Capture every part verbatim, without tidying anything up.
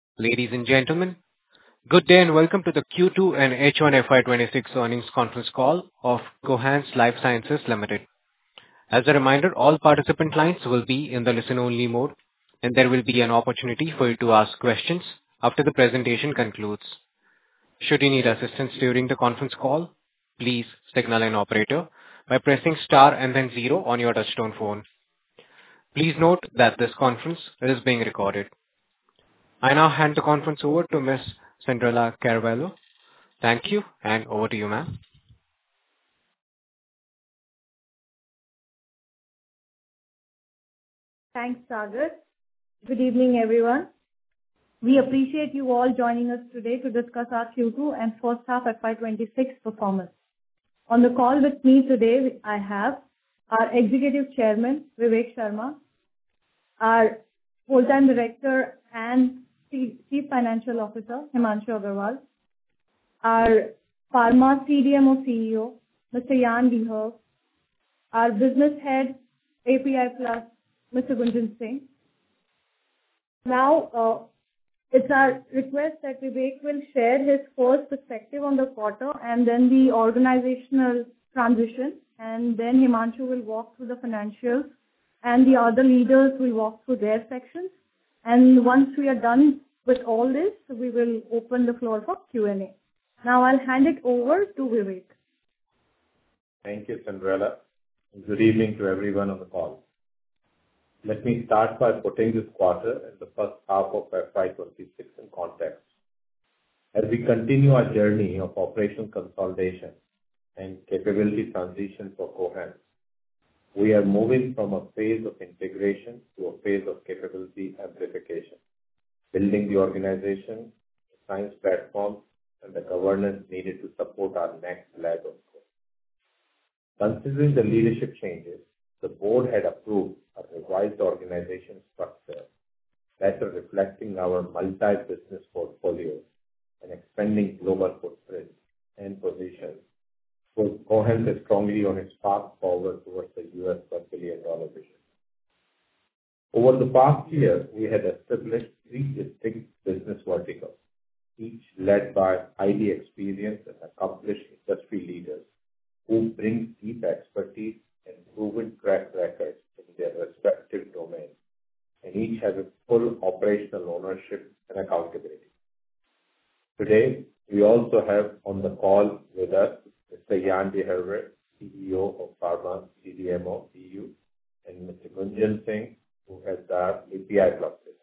Ladies and gentlemen, good day and welcome to the Q two and H one F Y twenty-six earnings conference call of Cohance Lifesciences Limited. As a reminder, all participant lines will be in the listen-only mode, and there will be an opportunity for you to ask questions after the presentation concludes. Should you need assistance during the conference call, please signal an operator by pressing star and then zero on your touchtone phone. Please note that this conference is being recorded. I now hand the conference over to Miss Cinderella Carvalho. Thank you, and over to you, ma'am. Thanks, Sagar. Good evening, everyone. We appreciate you all joining us today to discuss our Q two and first half F Y twenty-six performance. On the call with me today, I have our Executive Chairman, Vivek Sharma, our Full-time Director and Chief Financial Officer, Himanshu Agarwal, our Pharma C D M O C E O, Mister Yann D'Herve, our Business Head, A P I Plus, Mister Gunjan Singh. Now, uh, it's our request that Vivek will share his first perspective on the quarter and then the organizational transition, and then Himanshu will walk through the financials, and the other leaders will walk through their sections. And once we are done with all this, we will open the floor for Q and A. Now I'll hand it over to Vivek. Thank you, Cinderella. Good evening to everyone on the call. Let me start by putting this quarter and the first half of F Y twenty-six in context. As we continue our journey of operational consolidation and capability transition for Cohance, we are moving from a phase of integration to a phase of capability amplification, building the organization, the science platform, and the governance needed to support our next leg of growth. Considering the leadership changes, the board had approved a revised organization structure, better reflecting our multi-business portfolio and expanding global footprint and position. So Cohance is strongly on its path forward towards the U S one billion dollars vision. Over the past year, we had established three distinct business verticals, each led by highly experienced and accomplished industry leaders who bring deep expertise and proven track records in their respective domains, and each has a full operational ownership and accountability. Today, we also have on the call with us Mister Yann D'Herve, C E O of Pharma C D M O E U, and Mister Gunjan Singh, who has our A P I Plus business.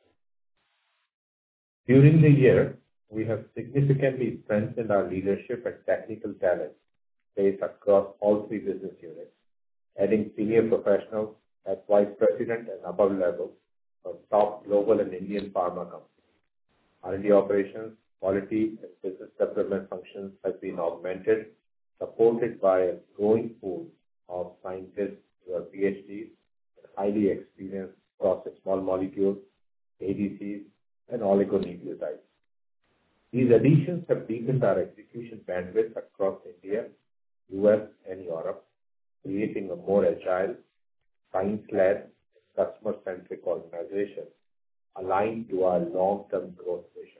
During the year, we have significantly strengthened our leadership and technical talent based across all three business units, adding senior professionals at vice president and above levels from top global and Indian pharma companies. R and D operations, quality, and business development functions have been augmented, supported by a growing pool of scientists who are PhDs and highly experienced across small molecules, A D Cs, and oligonucleotides. These additions have deepened our execution bandwidth across India, U S, and Europe, creating a more agile, science-led, customer-centric organization aligned to our long-term growth vision.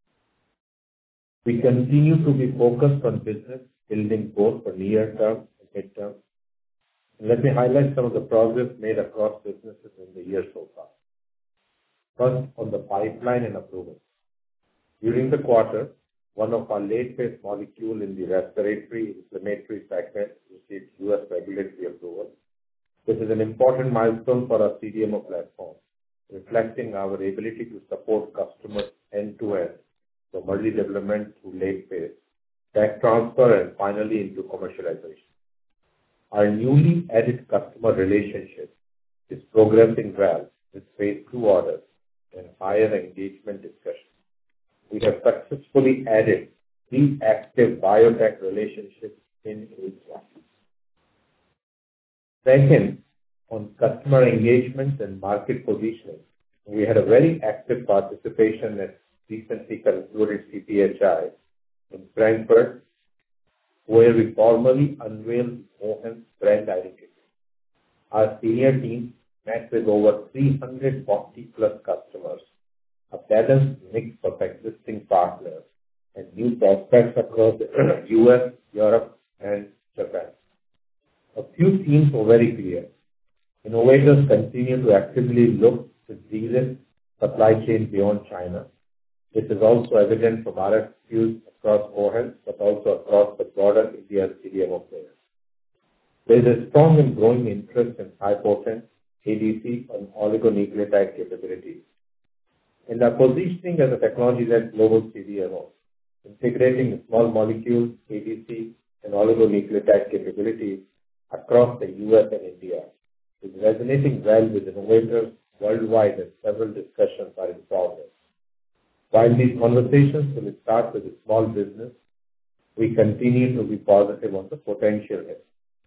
We continue to be focused on business building both for near-term and mid-term. Let me highlight some of the progress made across businesses in the year so far. First, on the pipeline and approvals. During the quarter, one of our late-phase molecule in the respiratory inflammatory segment received U S regulatory approval. This is an important milestone for our C D M O platform, reflecting our ability to support customers end-to-end from early development to late phase, tech transfer, and finally into commercialization. Our newly added customer relationship is progressing well with phase two orders and higher engagement discussions. We have successfully added three active biotech relationships in H one. Second, on customer engagement and market positioning, we had a very active participation at recently concluded C P H I in Frankfurt, where we formally unveiled Cohance brand identity. Our senior team met with over three hundred forty plus customers a balanced mix of existing partners and new prospects across the U S, Europe, and Japan. A few themes were very clear. Innovators continue to actively look to de-risk supply chain beyond China. This is also evident from R F Qs across Cohance, but also across the broader India C D M O players. There is a strong and growing interest in high-potent A D C and oligonucleotide capabilities. And our positioning as a technology-led global C D M O, integrating small molecules, A D C, and oligonucleotide capabilities across the U S and India, is resonating well with innovators worldwide, and several discussions are in progress. While these conversations will start with a small business, we continue to be positive on the potential here.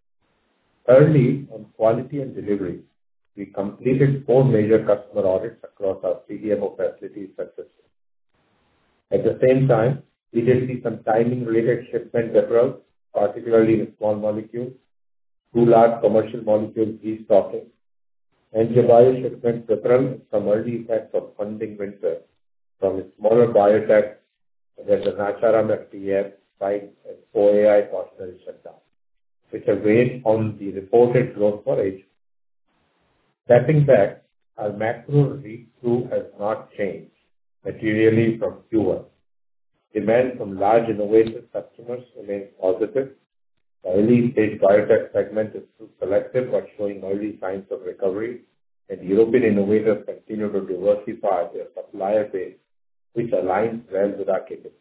Early on quality and delivery, we completed four major customer audits across our C D M O facilities successfully. At the same time, we did see some timing-related shipment deferrals, particularly in small molecules, two large commercial molecules restocking, and Bio shipment deferral and some early effects of funding winter from a smaller biotech where the Nacharam F T F site and O A I partners shut down, which have weighed on the reported growth for H. Stepping back, our macro read-through has not changed materially from Q one. Demand from large innovative customers remains positive. The early-stage biotech segment is still selective but showing early signs of recovery, and European innovators continue to diversify their supplier base, which aligns well with our capabilities.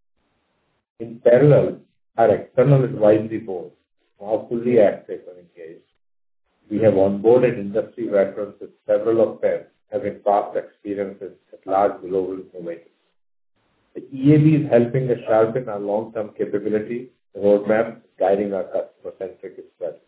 In parallel, our external advisory board, now fully active and engaged, we have onboarded industry veterans with several of them having past experiences at large global innovators. The E A B is helping us sharpen our long-term capability roadmap, guiding our customer-centric strategy.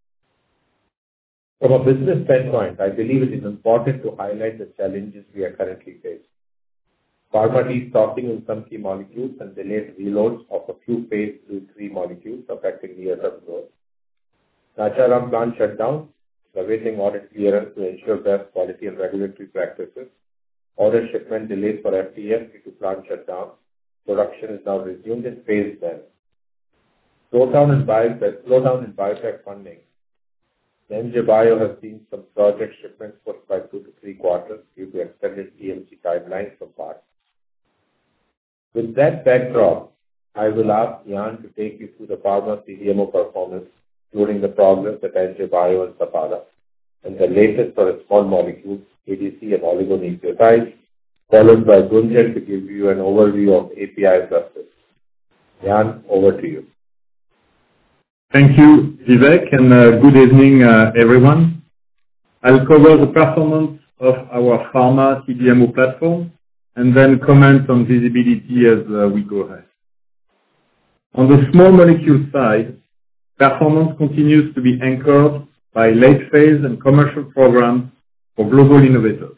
From a business standpoint, I believe it is important to highlight the challenges we are currently facing. Pharma destocking in some key molecules and delayed reloads of a few phase two, three molecules affecting near-term growth. Nacharam plant shutdown, awaiting audit clearance to ensure best quality and regulatory practices. Order shipment delays for F T F due to plant shutdown. Production is now resumed in phase one. Slowdown in, bio, slowdown in biotech funding. Bio has seen some project shipments pushed by two to three quarters due to extended C M C timelines from partners. With that backdrop, I will ask Jan to take you through the pharma C D M O performance, including the progress at Bio and Sapala, and the latest for small molecules, A D C and oligonucleotides, followed by Gunjan to give you an overview of A P I clusters. Jan, over to you. Thank you, Vivek, and uh, good evening, uh, everyone. I'll cover the performance of our pharma C D M O platform and then comment on visibility as uh, we go ahead. On the small molecule side, performance continues to be anchored by late phase and commercial programs for global innovators.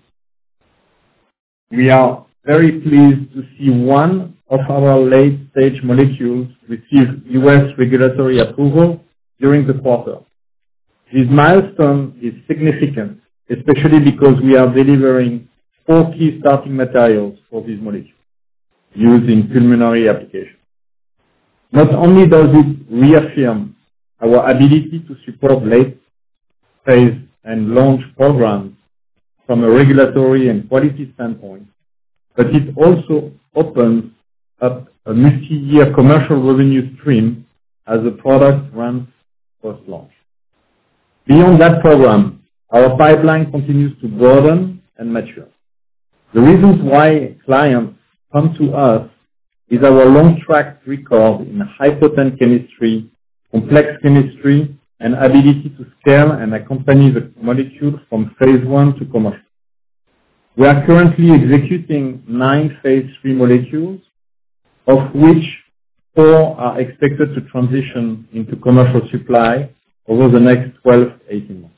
We are very pleased to see one of our late-stage molecules receive U S regulatory approval during the quarter. This milestone is significant, especially because we are delivering four key starting materials for this molecule used in pulmonary applications. Not only does it reaffirm our ability to support late phase and launch programs from a regulatory and quality standpoint, but it also opens up a multi-year commercial revenue stream as the product runs post-launch. Beyond that program, our pipeline continues to broaden and mature. The reasons why clients come to us is our long track record in high-potent chemistry, complex chemistry, and ability to scale and accompany the molecule from phase one to commercial. We are currently executing nine phase three molecules, of which four are expected to transition into commercial supply over the next twelve to eighteen months.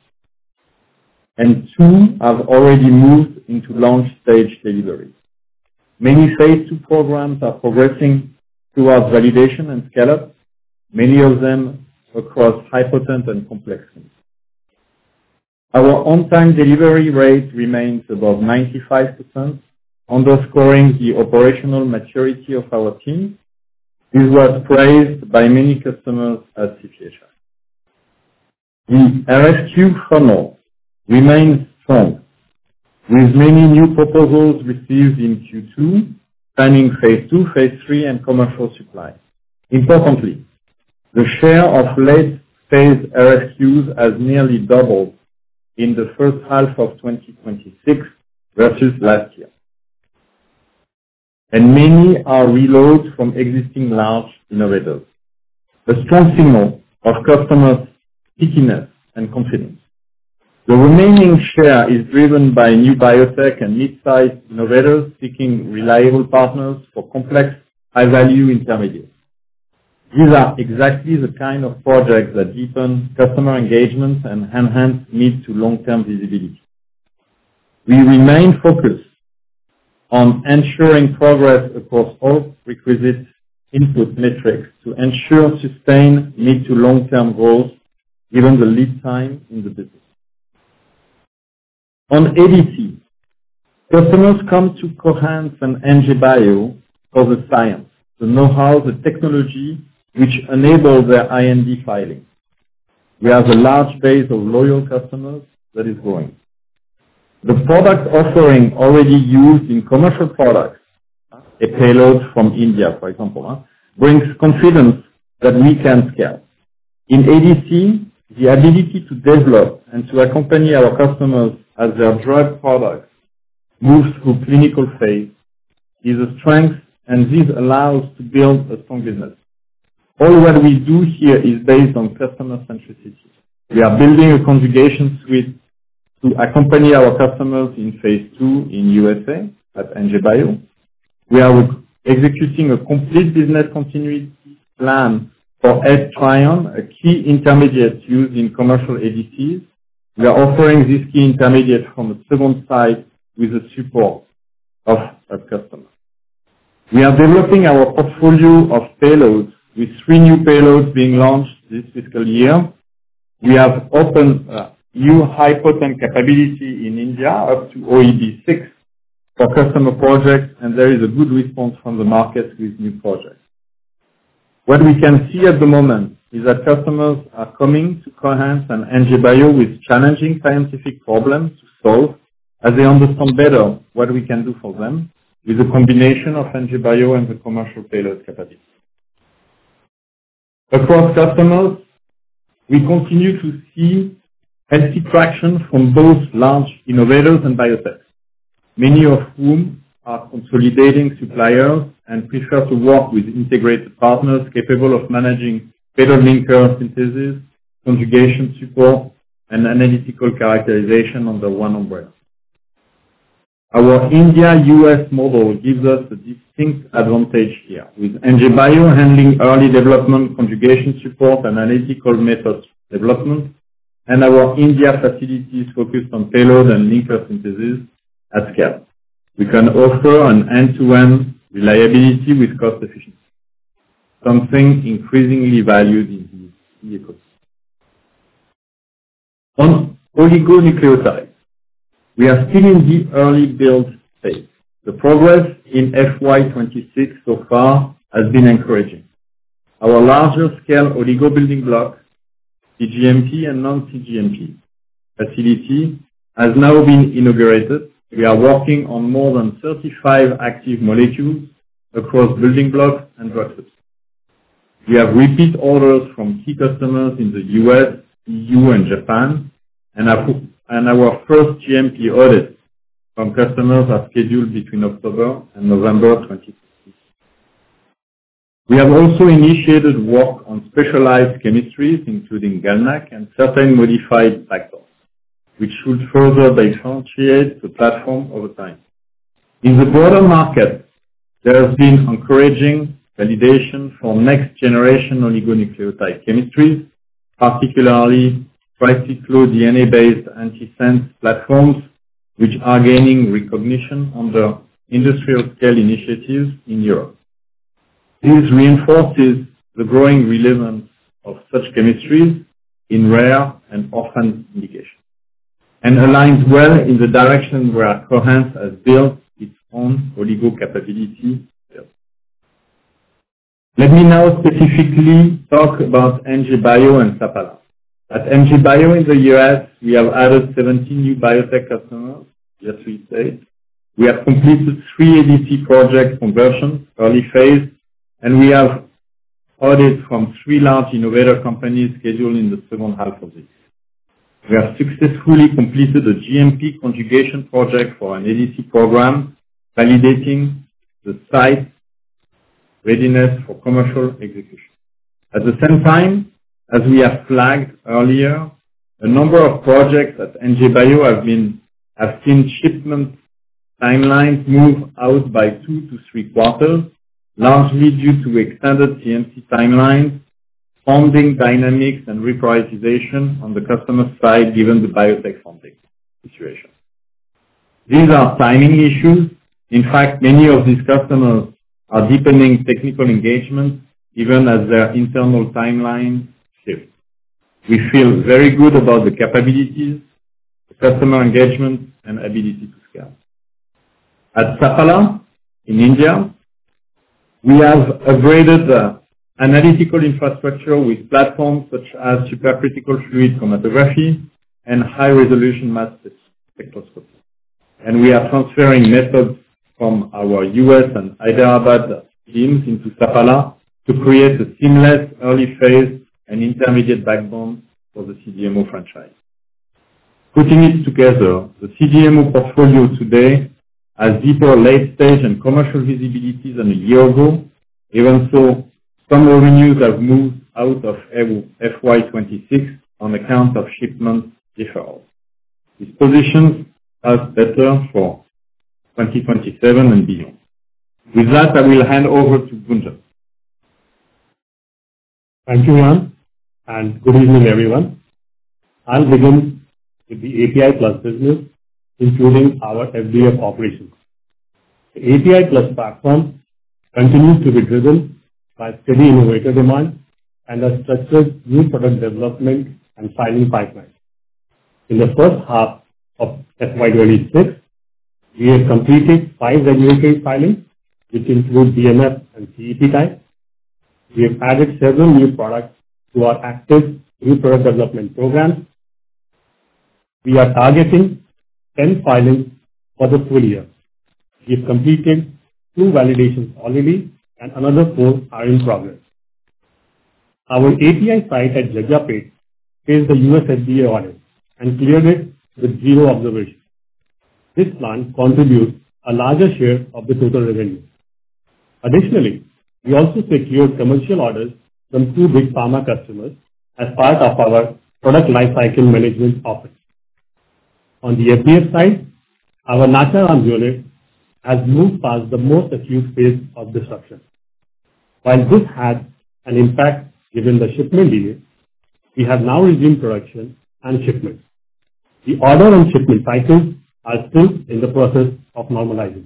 And two have already moved into launch stage delivery. Many phase two programs are progressing towards validation and scale-up, many of them across high-potent and complex chemistry. Our on-time delivery rate remains above ninety-five percent, underscoring the operational maturity of our team. This was praised by many customers at C P H I. The R F Q funnel remains strong, with many new proposals received in Q two, spanning phase two, phase three, and commercial supply. Importantly, the share of late-phase R F Qs has nearly doubled in the first half of twenty twenty-six versus last year. And many are reloads from existing large innovators, a strong signal of customers' stickiness and confidence. The remaining share is driven by new biotech and mid-sized innovators seeking reliable partners for complex, high-value intermediates. These are exactly the kind of projects that deepen customer engagement and enhance mid to long-term visibility. We remain focused on ensuring progress across all requisite input metrics to ensure sustained mid to long-term growth given the lead time in the business. On A D C, customers come to Cohance and N J Bio for the science, the know-how, the technology which enable their I N D filing. We have a large base of loyal customers that is growing. The product offering already used in commercial products, a payload from India, for example, brings confidence that we can scale. In A D C, the ability to develop and to accompany our customers as their drug products move through clinical phase is a strength, and this allows to build a strong business. All what we do here is based on customer centricity. We are building a conjugation suite to accompany our customers in phase two in U S A at N J Bio. We are executing a complete business continuity plan for S-Trion, a key intermediate used in commercial A D Cs. We are offering this key intermediate from a second site with the support of a customer. We are developing our portfolio of payloads with three new payloads being launched this fiscal year. We have opened a new high-potent capability in India up to O E B six for customer projects, and there is a good response from the market with new projects. What we can see at the moment is that customers are coming to Cohance and N J Bio with challenging scientific problems to solve as they understand better what we can do for them with a combination of N J Bio and the commercial payload capability. Across customers, we continue to see healthy traction from both large innovators and biotechs, many of whom are consolidating suppliers and prefer to work with integrated partners capable of managing payload linker synthesis, conjugation support, and analytical characterization under one umbrella. Our India-U S model gives us a distinct advantage here, with N J Bio handling early development, conjugation support, and analytical methods development, and our India facilities focused on payload and linker synthesis at scale. We can offer an end-to-end reliability with cost efficiency, something increasingly valued in the ecosystem. On oligonucleotides, we are still in the early build phase. The progress in F Y twenty-six so far has been encouraging. Our larger scale oligo building block, C G M P and non-C G M P facility, has now been inaugurated. We are working on more than thirty-five active molecules across building blocks and drug substances. We have repeat orders from key customers in the U S, E U, and Japan, and our, and our first G M P audits from customers are scheduled between October and November twenty twenty. We have also initiated work on specialized chemistries, including GalNAc and certain modified backbones, which should further differentiate the platform over time. In the broader market, there has been encouraging validation for next-generation oligonucleotide chemistries, particularly tricyclo-D N A-based antisense platforms, which are gaining recognition under industrial-scale initiatives in Europe. This reinforces the growing relevance of such chemistries in rare and orphan indications, and aligns well in the direction where Cohance has built its own oligo capability. Let me now specifically talk about N J Bio and Sapala. At N J Bio in the U S, we have added seventeen new biotech customers via three states. We have completed three A D C project conversions, early phase, and we have audits from three large innovator companies scheduled in the second half of this year. We have successfully completed a G M P conjugation project for an A D C program, validating the site readiness for commercial execution. At the same time, as we have flagged earlier, a number of projects at N J Bio have been have seen shipment timelines move out by two to three quarters, largely due to extended C M C timelines, funding dynamics, and reprioritization on the customer side given the biotech funding situation. These are timing issues. In fact, many of these customers are deepening technical engagement even as their internal timelines shift. We feel very good about the capabilities, the customer engagement, and ability to scale. At Sapala in India, we have upgraded the analytical infrastructure with platforms such as supercritical fluid chromatography and high-resolution mass spectroscopy. And we are transferring methods from our U S and Hyderabad teams into Sapala to create a seamless early phase and intermediate backbone for the C D M O franchise. Putting it together, the C D M O portfolio today has deeper late-stage and commercial visibility than a year ago. Even so, some revenues have moved out of F Y twenty-six on account of shipment deferrals. This positions us better for twenty twenty-seven and beyond. With that, I will hand over to Gunjan. Thank you, Jan, and good evening, everyone. I'll begin with the A P I Plus business, including our F D F operations. The A P I Plus platform continues to be driven by steady innovator demand and a structured new product development and filing pipeline. In the first half of F Y twenty-six, we have completed five regulatory filings, which include D M F and C E P type. We have added several new products to our active new product development program. We are targeting ten filings for the full year. We have completed two validations already and another four are in progress. Our A P I site at Jagjapet faced the U S F D A audit and cleared it with zero observations. This plant contributes a larger share of the total revenue. Additionally, we also secured commercial orders from two big pharma customers as part of our product lifecycle management office. On the F D F side, our Nacharam unit has moved past the most acute phase of disruption. While this had an impact given the shipment delay, we have now resumed production and shipment. The order and shipment cycles are still in the process of normalizing.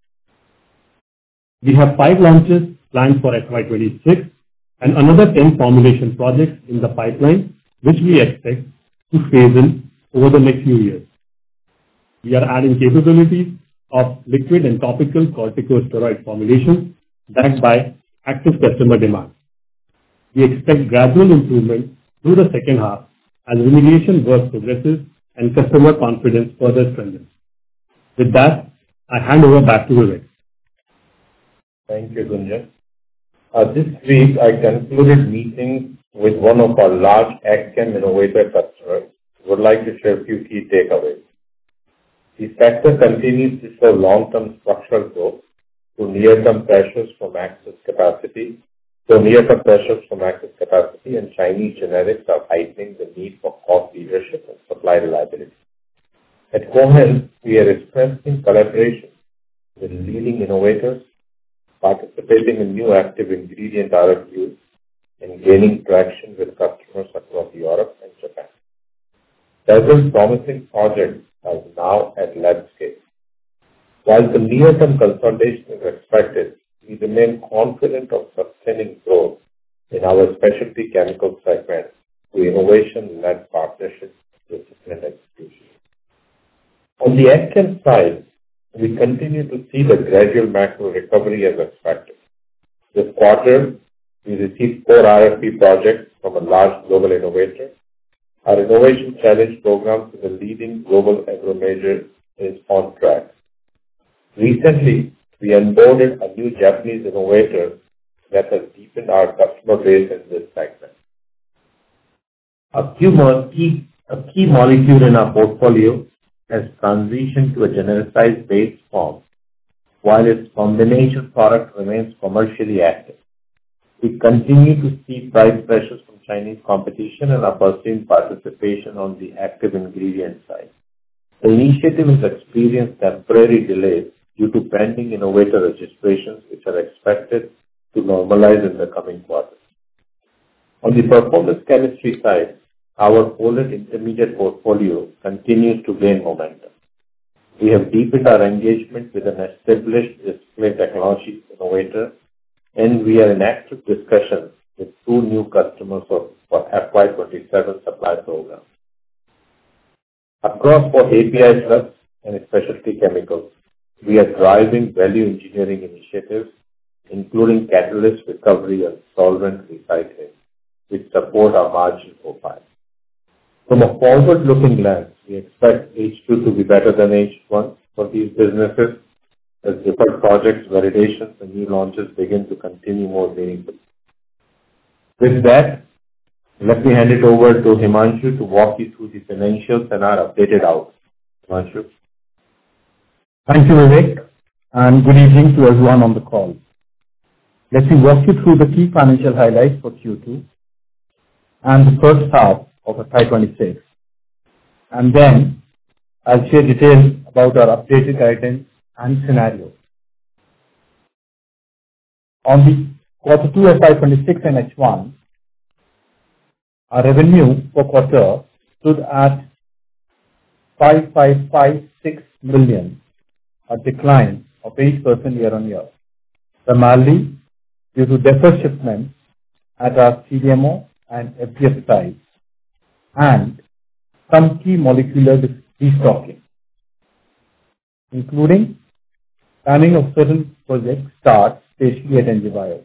We have five launches planned for F Y twenty-six and another ten formulation projects in the pipeline, which we expect to phase in over the next few years. We are adding capabilities of liquid and topical corticosteroid formulations backed by active customer demand. We expect gradual improvement through the second half as remediation work progresses and customer confidence further strengthens. With that, I hand over back to Vivek. Thank you, Gunjan. Uh, this week, I concluded meetings with one of our large AgChem innovator customers. Would like to share a few key takeaways. The sector continues to show long-term structural growth to near-term pressures from access capacity. So near-term pressures from access capacity and Chinese generics are heightening the need for cost leadership and supply reliability. At Cohance, we are strengthening collaboration with leading innovators, participating in new active ingredient R F Qs, and gaining traction with customers across Europe and Japan. Several promising projects are now at lab scale. While the near-term consolidation is expected, we remain confident of sustaining growth in our specialty chemical segment through innovation-led partnerships with disciplined execution. On the AgChem side, we continue to see the gradual macro recovery as expected. This quarter, we received four R F P projects from a large global innovator. Our innovation challenge program with a leading global agro major is on track. Recently, we onboarded a new Japanese innovator that has deepened our customer base in this segment. A key, a key molecule in our portfolio has transitioned to a genericized base form, while its combination product remains commercially active. We continue to see price pressures from Chinese competition and are pursuing participation on the active ingredient side. The initiative has experienced temporary delays due to pending innovator registrations, which are expected to normalize in the coming quarters. On the performance chemistry side, our Poland intermediate portfolio continues to gain momentum. We have deepened our engagement with an established display technology innovator, and we are in active discussions with two new customers for, for F Y twenty-seven supply program. Across both A P I Plus and specialty chemicals, we are driving value engineering initiatives, including catalyst recovery and solvent recycling, which support our margin profile. From a forward-looking lens, we expect H two to be better than H one for these businesses as deferred projects, validations, and new launches begin to continue more meaningfully. With that, let me hand it over to Himanshu to walk you through the financials and our updated outlook. Himanshu. Thank you, Vivek, and good evening to everyone on the call. Let me walk you through the key financial highlights for Q two and the first half of F Y twenty-six, and then I'll share details about our updated guidance and scenario. On the quarter two F Y twenty-six and H one, our revenue per quarter stood at five five five six million, a decline of eight percent year-on-year, primarily due to deferred shipments at our C D M O and F D F sites and some key molecular destocking, including timing of certain project starts, especially at N J Bio.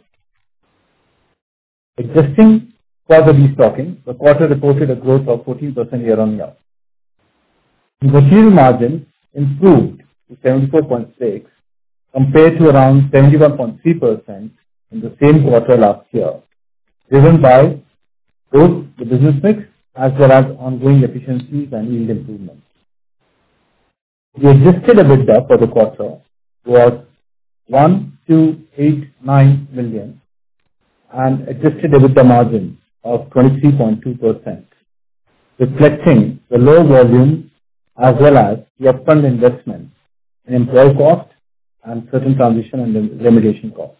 Adjusting for the destocking, the quarter reported a growth of fourteen percent year-on-year. The material margin improved to seventy-four point six compared to around seventy-one point three percent in the same quarter last year, driven by both the business mix as well as ongoing efficiencies and yield improvements. The adjusted EBITDA for the quarter was one two eight nine million and adjusted EBITDA margin of twenty-three point two percent, reflecting the low volume as well as the upfront investment in employee cost and certain transition and remediation costs.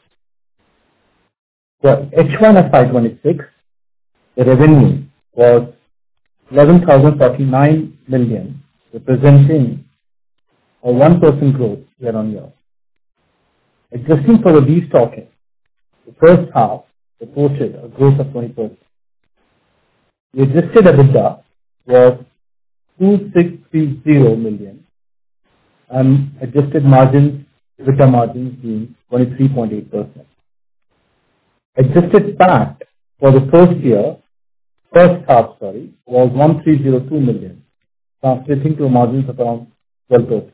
For H one F Y twenty-six, the revenue was eleven thousand forty-nine million, representing a one percent growth year-on-year. Adjusting for the destocking, the first half reported a growth of twenty percent. The adjusted EBITDA was two six three zero million and adjusted margins, EBITDA margins being twenty-three point eight percent. Adjusted P A T for the first year, first half, sorry, was one three zero two million, translating to margins of around twelve percent.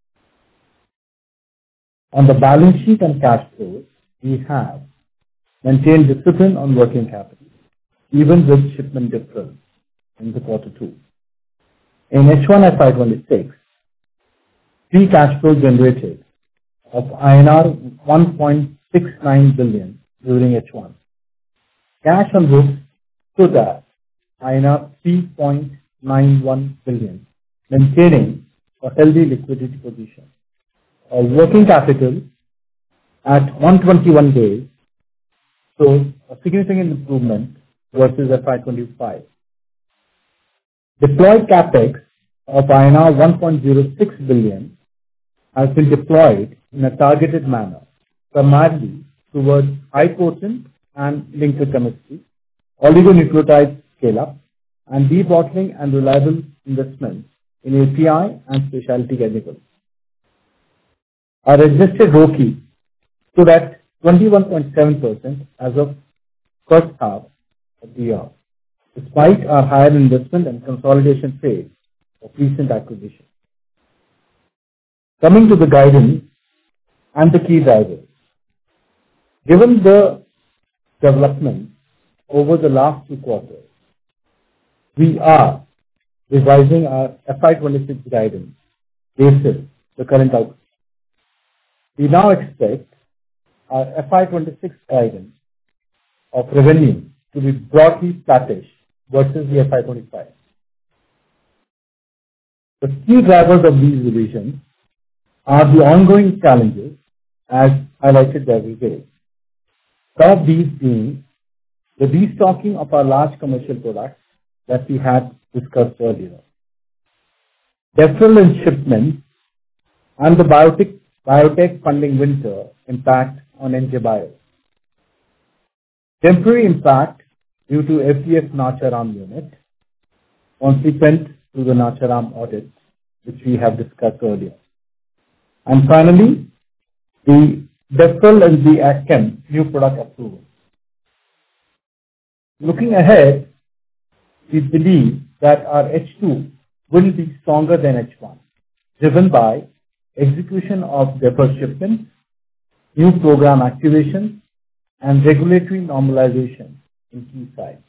On the balance sheet and cash flows, we have maintained discipline on working capital, even with shipment difference in the quarter two. In H one F Y twenty-six, free cash flow generated of I N R one point six nine billion during H one. Cash on books stood at I N R three point nine one billion, maintaining a healthy liquidity position. Our working capital at one hundred twenty-one days shows a significant improvement versus F Y twenty-five. Deployed capex of I N R one point zero six billion has been deployed in a targeted manner, primarily towards high potent and linker chemistry, oligonucleotide scale-up, and debottling and reliable investments in A P I and specialty chemicals. Our adjusted R O C E stood at twenty-one point seven percent as of first half of the year, despite our higher investment and consolidation phase of recent acquisitions. Coming to the guidance and the key drivers. Given the development over the last two quarters, we are revising our F Y twenty-six guidance based on the current outlook. We now expect our F Y twenty-six guidance of revenue to be broadly flattish versus the F Y twenty-five. The key drivers of these revisions are the ongoing challenges as highlighted by Vivek. Some of these being the destocking of our large commercial products that we had discussed earlier, deferral in shipments, and the biotech, biotech funding winter impact on N J Bio. Temporary impact due to F D F Nacharam unit, consequent to the Nacharam audit, which we have discussed earlier. And finally, the deferral in the AgChem new product approval. Looking ahead, we believe that our H two will be stronger than H one, driven by execution of deferred shipments, new program activation, and regulatory normalization in key sites.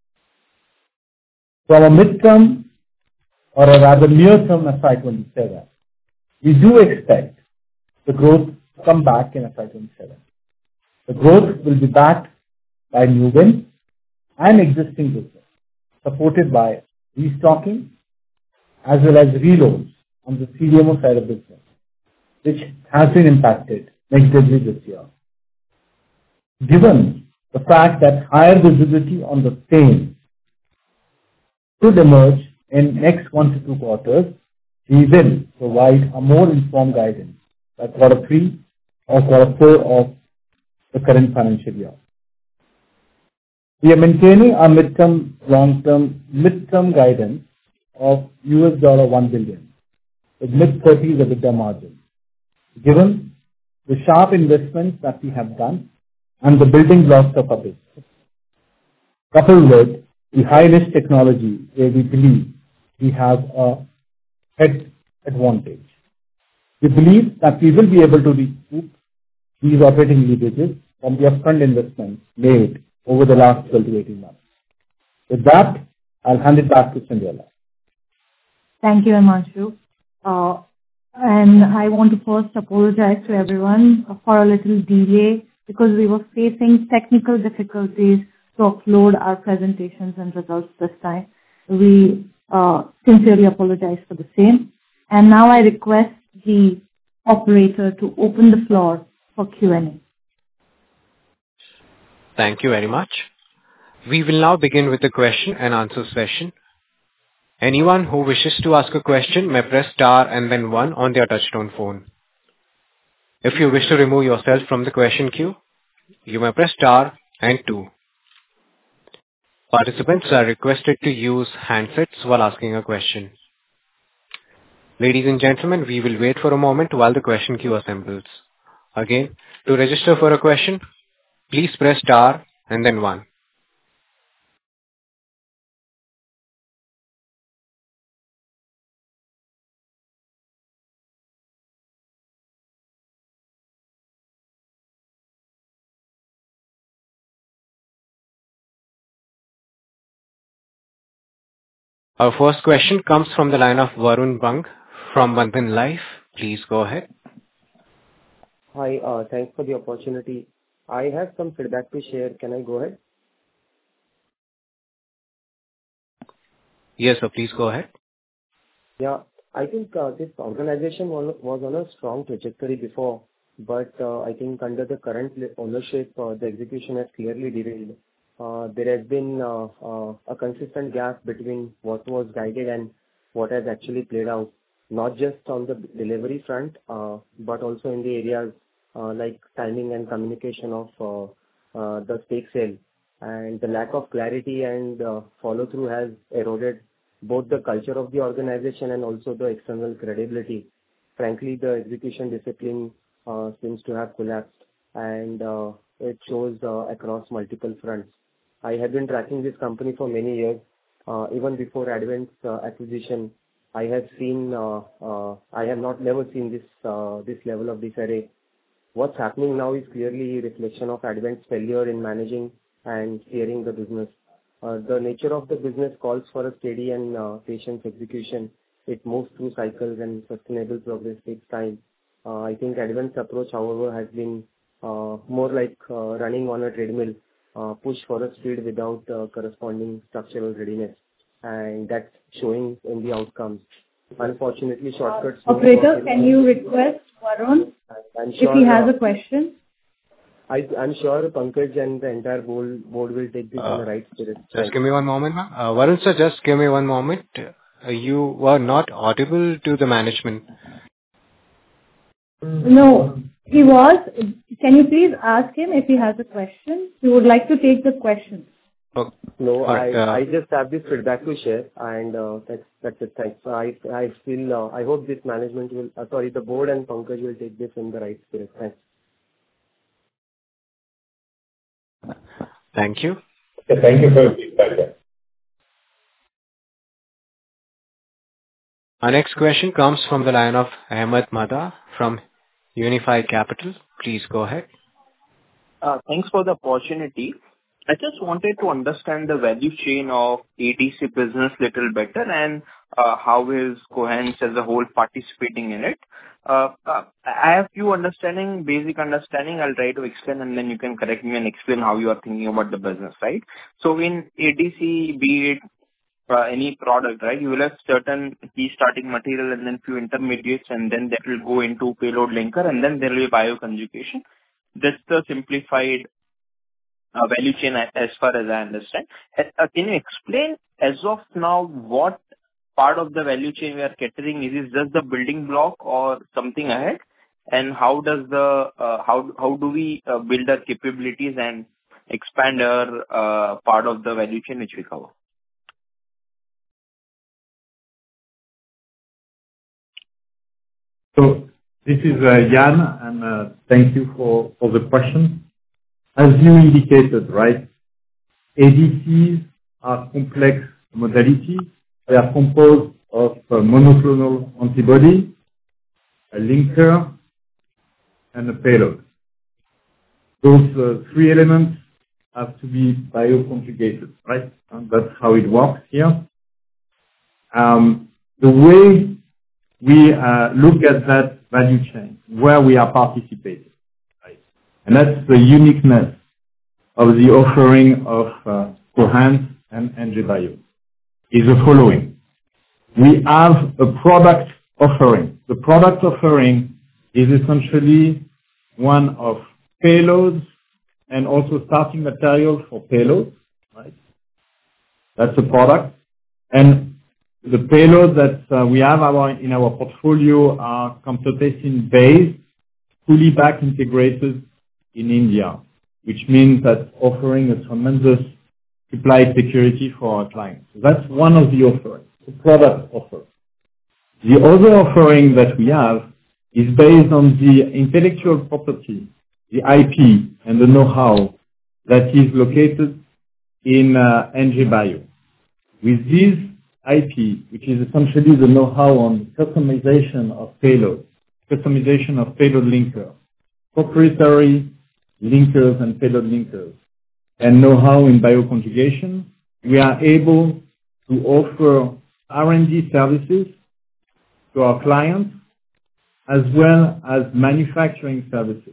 From a midterm or a rather near-term F Y twenty-seven, we do expect the growth to come back in F Y twenty-seven. The growth will be backed by new wins and existing business, supported by restocking as well as reloads on the C D M O side of business, which has been impacted negatively this year. Given the fact that higher visibility on the same should emerge in next one to two quarters, we will provide a more informed guidance by quarter three or quarter four of the current financial year. We are maintaining our midterm, long-term, midterm guidance of U S dollar one billion with mid-thirties EBITDA margin, given the sharp investments that we have done and the building blocks of our business, coupled with the high niche technology where we believe we have a head advantage. We believe that we will be able to recoup these operating leverages from the upfront investments made over the last twelve to eighteen months. With that, I'll hand it back to Cyndrella. Thank you, Himanshu. Uh, and I want to first apologize to everyone for a little delay because we were facing technical difficulties to upload our presentations and results this time. We uh, sincerely apologize for the same. And now I request the operator to open the floor for Q and A. Thank you very much. We will now begin with the question and answer session. Anyone who wishes to ask a question may press star and then one on their touchtone phone. If you wish to remove yourself from the question queue, you may press star and two. Participants are requested to use handsets while asking a question. Ladies and gentlemen, we will wait for a moment while the question queue assembles. Again, to register for a question, please press star and then one. Our first question comes from the line of Varun Bang from Bandhan Life. Please go ahead. Hi, uh, thanks for the opportunity. I have some feedback to share. Can I go ahead? Yes, sir. Please go ahead. Yeah, I think uh, this organization was, was on a strong trajectory before, but uh, I think under the current ownership, uh, the execution has clearly derailed. Uh, there has been uh, uh, a consistent gap between what was guided and what has actually played out, not just on the delivery front, uh, but also in the areas uh, like timing and communication of uh, uh, the stake sale. And the lack of clarity and uh, follow-through has eroded both the culture of the organization and also the external credibility. Frankly, the execution discipline uh, seems to have collapsed, and uh, it shows uh, across multiple fronts. I have been tracking this company for many years. Uh, even before Advent's uh, acquisition, I have seen, uh, uh, I have not never seen this uh, this level of disarray. What's happening now is clearly a reflection of Advent's failure in managing and steering the business. Uh, the nature of the business calls for a steady and uh, patient execution. It moves through cycles, and sustainable progress takes time. Uh, I think Advent's approach, however, has been uh, more like uh, running on a treadmill, uh, push for a speed without uh, corresponding structural readiness, and that's showing in the outcomes. Unfortunately, shortcuts. Uh, operator, can you request Varun I'm sure, if he has uh, a question? I, I'm sure Pankaj and the entire board, board will take this Uh, in the right spirit. Just Thanks. give me one moment, ma'am. Uh, Varun sir, just give me one moment. Uh, you were not audible to the management. No, he was. Can you please ask him if he has a question? We would like to take the question. Oh, No, alright, I, uh, I just have this feedback to share, and uh, that's that's it. Thanks. I I feel uh, I hope this management will uh, sorry the board and Pankaj will take this in the right spirit. Thanks. Thank you. Okay, thank you for your feedback. Our next question comes from the line of Ahmed Madha from Unifi Capital. Please go ahead. Uh, Thanks for the opportunity. I just wanted to understand the value chain of A D C business little better, and uh, how is Cohance as a whole participating in it. Uh, uh, I have few understanding, basic understanding. I'll try to explain, and then you can correct me and explain how you are thinking about the business, right? So in A D C, be it uh, any product, right, you will have certain key starting material and then few intermediates, and then that will go into payload linker, and then there will be bioconjugation. That's the simplified uh, value chain a- as far as I understand. Uh, uh, Can you explain as of now what part of the value chain we are catering? Is it just the building block or something ahead? And how does the uh, how how do we uh, build our capabilities and expand our uh, part of the value chain which we cover? So this is uh, Jan, and uh, thank you for for the question. As you indicated, right, A D Cs are complex modalities. They are composed of a monoclonal antibody, a linker, and a payload. Those uh, three elements have to be bioconjugated, right? And that's how it works here. Um, the way we uh, look at that value chain, where we are participating, right? And that's the uniqueness of the offering of uh, Cohance and N J Bio, is the following. We have a product offering. The product offering is essentially one of payloads and also starting material for payloads, right? That's a product. And the payloads that uh, we have our, in our portfolio are camptothecin based, fully back integrated in India, which means that offering a tremendous supply security for our clients. So that's one of the offerings, the product offer. The other offering that we have is based on the intellectual property, the I P and the know-how that is located in uh, N J Bio. With this I P, which is essentially the know-how on customization of payload, customization of payload linker, proprietary linkers and payload linkers, and know-how in bioconjugation, we are able to offer R and D services to our clients as well as manufacturing services.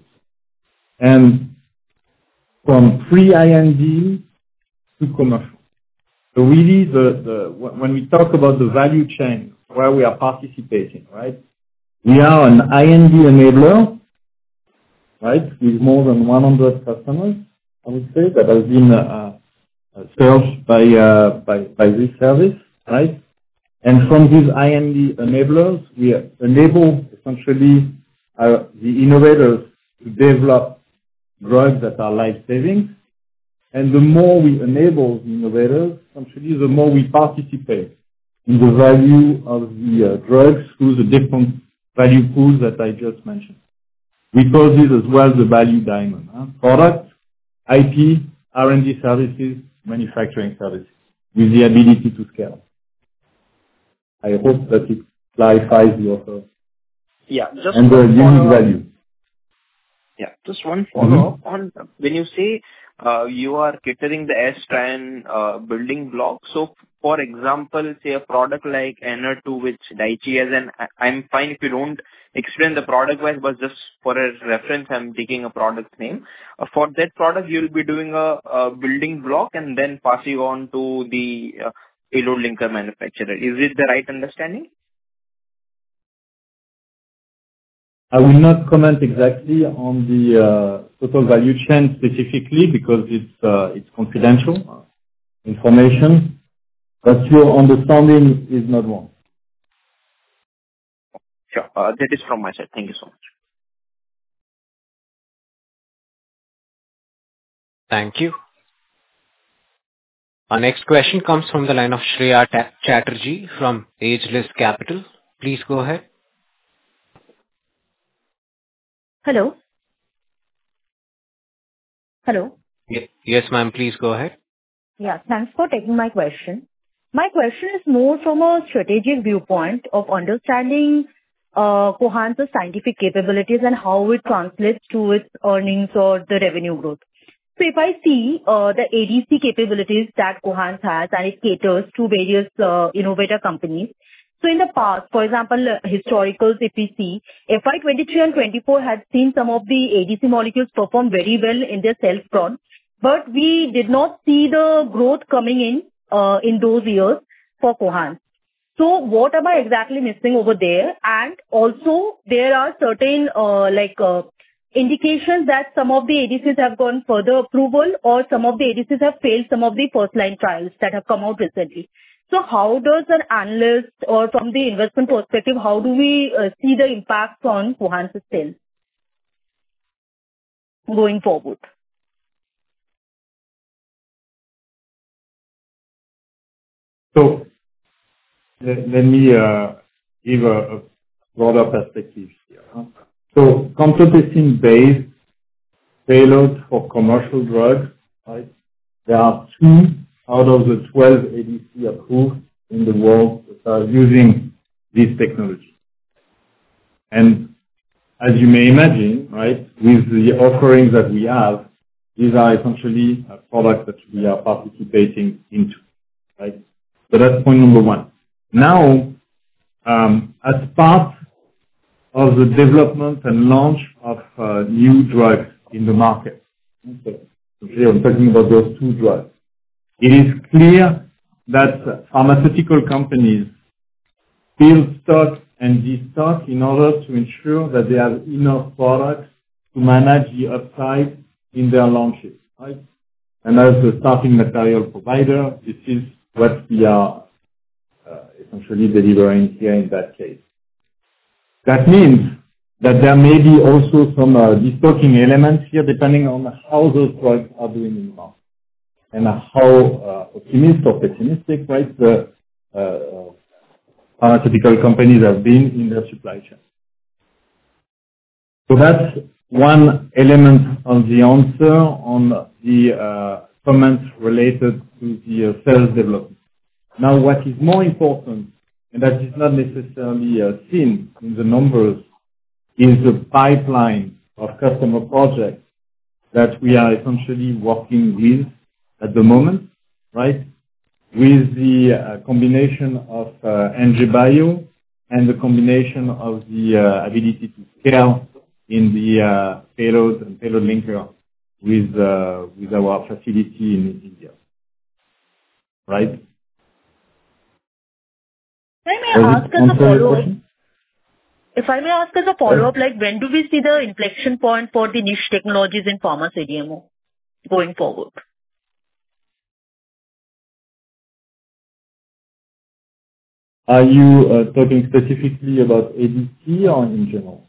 And from pre-I N D to commercial. So really, the, the, when we talk about the value chain where we are participating, right, we are an I N D enabler, right, with more than one hundred customers, I would say, that has been uh, uh, served by, uh, by, by this service, right? And from these I N D enablers, we enable essentially uh, the innovators to develop drugs that are life-saving. And the more we enable the innovators, essentially the more we participate in the value of the uh, drugs through the different value pools that I just mentioned. We call this as well the value diamond. Huh? Product, I P, R and D services, manufacturing services, with the ability to scale. I hope that it clarifies the offer. Yeah, just and the one unique follow-up. value. Yeah, just one follow-up on when you say uh, you are catering the S-Tran uh, building block. So, for example, say a product like N R two, which Daiichi has, and I- I'm fine if you don't explain the product-wise, but just for a reference, I'm taking a product name. Uh, For that product, you'll be doing a a building block and then passing on to the uh, payload linker manufacturer. Is it the right understanding? I will not comment exactly on the uh, total value chain specifically because it's uh, it's confidential uh, information, but your understanding is not wrong. Sure. Uh, That is from my side. Thank you so much. Thank you. Our next question comes from the line of Shreya Ta- Chatterjee from Ageless Capital. Please go ahead. Hello? Hello? Ye- Yes, ma'am, please go ahead. Yeah, thanks for taking my question. My question is more from a strategic viewpoint of understanding uh, Cohance's scientific capabilities and how it translates to its earnings or the revenue growth. So if I see uh, the A D C capabilities that Cohance has and it caters to various uh, innovator companies. So in the past, for example, uh, historicals, if we see, F Y twenty-three and twenty-four had seen some of the A D C molecules perform very well in their self-prod, but we did not see the growth coming in uh, in those years for Cohance. So what am I exactly missing over there? And also there are certain uh, like uh, indications that some of the A D Cs have gone further approval or some of the A D Cs have failed some of the first line trials that have come out recently. So how does an analyst or from the investment perspective, how do we uh, see the impact on Cohance's sales going forward? So let, let me uh, give a, a broader perspective here. Huh? So competition-based payloads for commercial drugs, right? There are two out of the twelve A D C approved in the world that are using this technology. And as you may imagine, right, with the offerings that we have, these are essentially uh, products that we are participating into, right? So that's point number one. Now, um, as part of the development and launch of uh, new drugs in the market, okay, so here I'm talking about those two drugs, it is clear that pharmaceutical companies build stock and destock in order to ensure that they have enough products to manage the upside in their launches, right? And as a starting material provider, this is what we are uh, essentially delivering here in that case. That means that there may be also some uh, destocking elements here depending on how those drugs are doing in the market and how uh, optimistic or pessimistic, right, the uh, uh, pharmaceutical companies have been in their supply chain. So that's one element of the answer on the uh, comments related to the uh, sales development. Now, what is more important, and that is not necessarily uh, seen in the numbers, is the pipeline of customer projects that we are essentially working with at the moment, right? With the uh, combination of uh, N G Bio and the combination of the uh, ability to scale in the uh, payload and payload linker with uh, with our facility in India, right? If I may Does ask it as a answer your follow-up, question? if I may ask as a follow-up, like when do we see the inflection point for the niche technologies in pharma C D M O going forward? Are you uh, talking specifically about A D C or in general?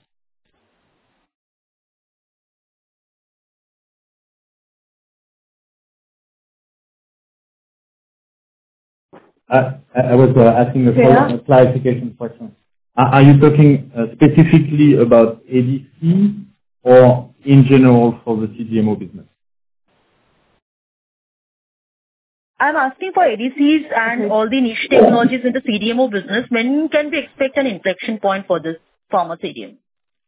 I I was uh, asking a Yeah. follow- a clarification question. Are are you talking uh, specifically about A D C or in general for the C D M O business? I'm asking for A D Cs and all the niche technologies in the C D M O business. When can we expect an inflection point for this pharma C D M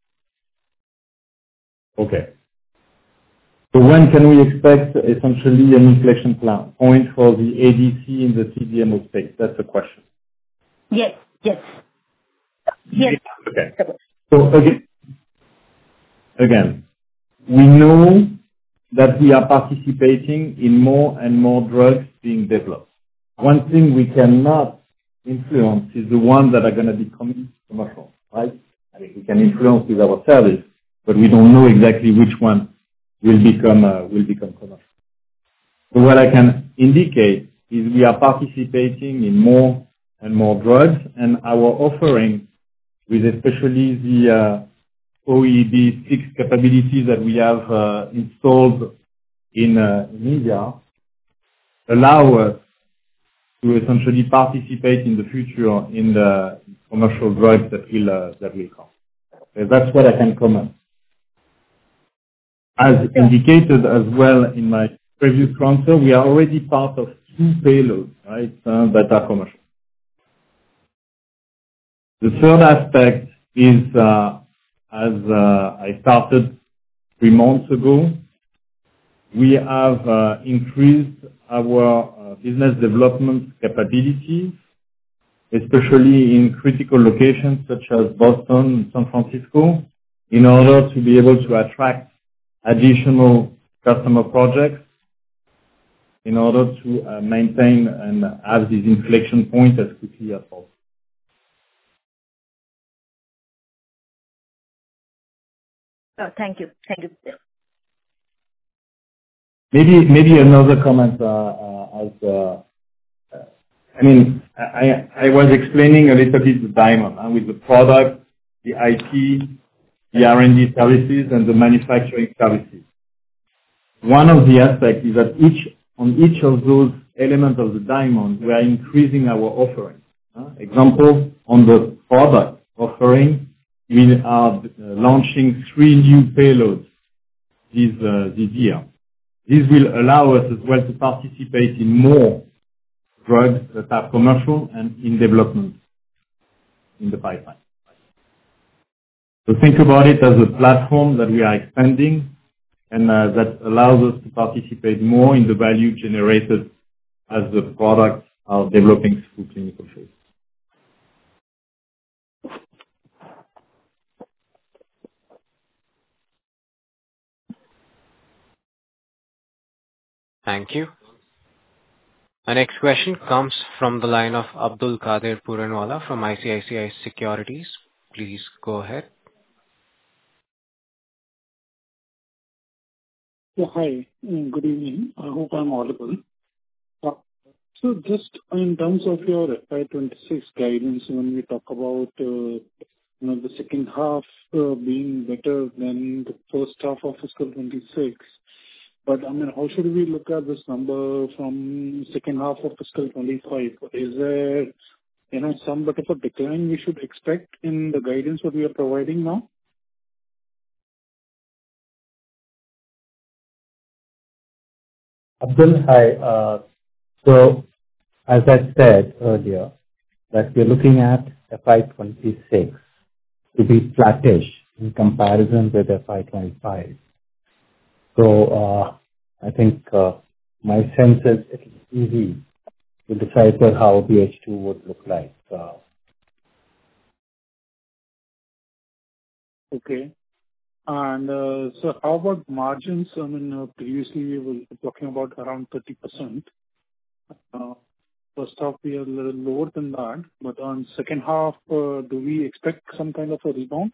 O? Okay. So when can we expect essentially an inflection plan point for the A D C in the C D M O space? That's the question. Yes, yes. Yes. Okay. So again, again, we know that we are participating in more and more drugs being developed. One thing we cannot influence is the ones that are going to be coming commercial, right? I mean, we can influence with our service, but we don't know exactly which one will become uh, will become commercial. So what I can indicate is we are participating in more and more drugs, and our offering, with especially the uh, O E D six capabilities that we have uh, installed in, uh, in India, allow us to essentially participate in the future in the commercial drugs that will uh, that will come. So that's what I can comment. As indicated as well in my previous answer, we are already part of two payloads, right, uh, that are commercial. The third aspect is, uh, as uh, I started three months ago, we have uh, increased our uh, business development capabilities, especially in critical locations such as Boston and San Francisco, in order to be able to attract additional customer projects, in order to uh, maintain and have this inflection point as quickly as possible. Oh, thank you. Thank you. Maybe maybe another comment, uh, uh, as uh, uh, I mean, I I was explaining a little bit the diamond uh, with the product, the I P, the R and D services, and the manufacturing services. One of the aspects is that each on each of those elements of the diamond, we are increasing our offering. Uh, example, on the product offering, we are uh, launching three new payloads this uh, this year. This will allow us as well to participate in more drugs that are commercial and in development in the pipeline. So think about it as a platform that we are expanding and uh, that allows us to participate more in the value generated as the products are developing through clinical phase. Thank you. Our next question comes from the line of Abdul Qadir Puranwala from I C I C I Securities. Please go ahead. Yeah, hi. Mm, Good evening. I hope I'm audible. Uh, So just in terms of your F Y twenty-six guidance, when we talk about, uh, you know, the second half uh, being better than the first half of fiscal twenty-six, but I mean, how should we look at this number from second half of fiscal twenty-five? Is there, you know, some bit of a decline we should expect in the guidance that we are providing now? Abdul, hi. Uh, So as I said earlier, that we're looking at F Y twenty-six to be flattish in comparison with F Y twenty-five. So uh, I think uh, my sense is it's easy to decipher how the H two would look like. Uh, Okay. And uh, so how about margins? I mean, uh, previously we were talking about around thirty percent. Uh, First half, we are a little lower than that, but on second half, uh, do we expect some kind of a rebound?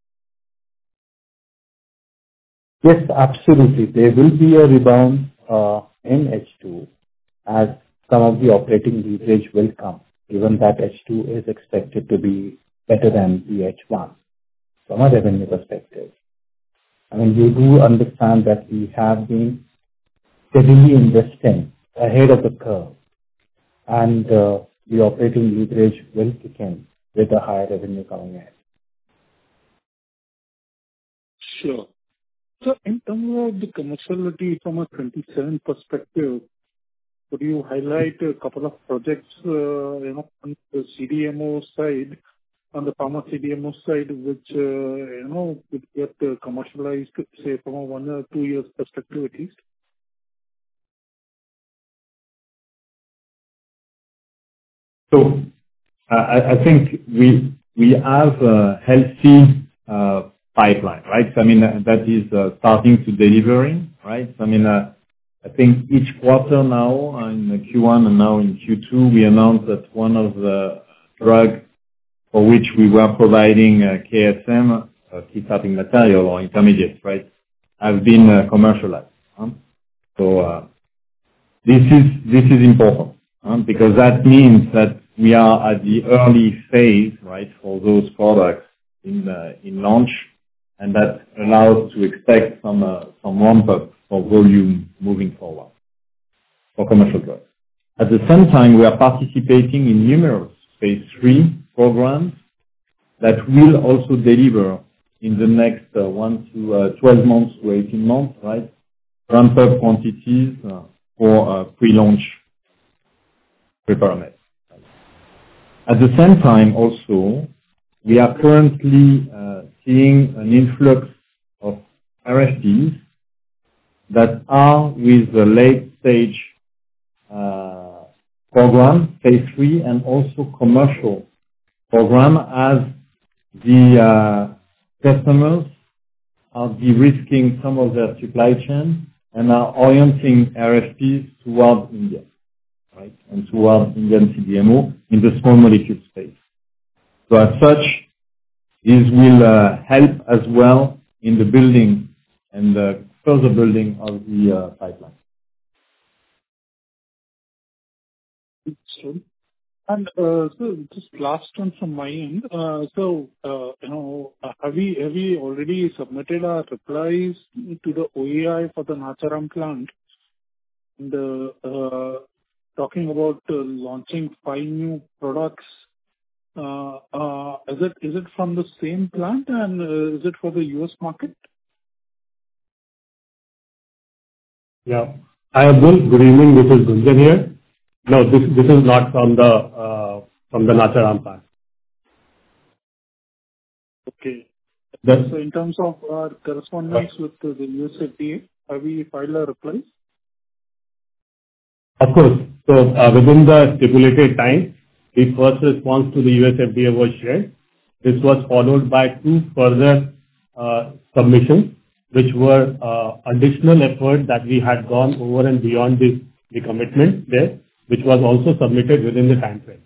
Yes, absolutely. There will be a rebound uh, in H two as some of the operating leverage will come, given that H two is expected to be better than the H one from a revenue perspective. I mean, you do understand that we have been steadily investing ahead of the curve, and uh, the operating leverage will kick in with the higher revenue coming in. Sure. So in terms of the commerciality from a twenty-seven perspective, could you highlight a couple of projects, uh, you know, on the C D M O side, on the pharma C D M O side, which, uh, you know, could get uh, commercialized, say, from a one or two years perspective at least? So uh, I I think we we have a healthy uh, pipeline, right? So, I mean, uh, that is uh, starting to delivering, right? So, I mean, uh, I think each quarter now, uh, in the Q one and now in Q two, we announced that one of the drug for which we were providing uh, K S M, uh, key starting material or intermediates, right, have been uh, commercialized. huh? So uh, this is this is important, huh, because that means that we are at the early phase, right, for those products in uh, in launch, and that allows to expect some uh, some ramp up for volume moving forward for commercial drugs. At the same time, we are participating in numerous phase three programs that will also deliver in the next uh, one to uh, twelve months to eighteen months, right? Ramp up quantities uh, for uh, pre-launch preparedness. At the same time, also, we are currently uh, seeing an influx of R F Ps that are with the late stage uh, program, phase three, and also commercial program as the uh, customers are de-risking some of their supply chain and are orienting R F Ps towards India, right, and towards Indian C D M O in the small molecule space. So as such, this will uh, help as well in the building and the further building of the uh, pipeline. Understood. And uh, so just last one from my end. Uh, So, uh, you know, uh, have we have we already submitted our replies to the O A I for the Nacharam plant? And uh, uh, talking about uh, launching five new products, uh, uh, is it is it from the same plant, and uh, is it for the U S market? Yeah. Hi, Abdul. Good evening. This is Gunjan here. No, this this is not from the uh, from the Nacharam plant. Okay. That's So in terms of our correspondence with the U S F D A, have we filed our replies? Of course. So uh, within the stipulated time, the first response to the U S F D A was shared. This was followed by two further uh, submissions, which were uh, additional effort that we had gone over and beyond the, the commitment there, which was also submitted within the time frame.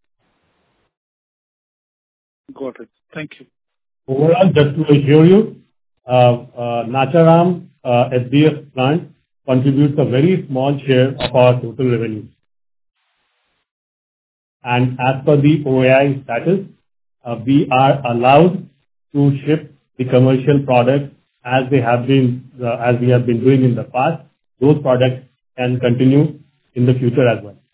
Got it. Thank you. Overall, just to assure you, uh, uh, Nacharam uh, S D F plant contributes a very small share of our total revenue. And as per the O A I status, uh, we are allowed to ship the commercial products as they have been, uh, as we have been doing in the past. Those products can continue in the future as well.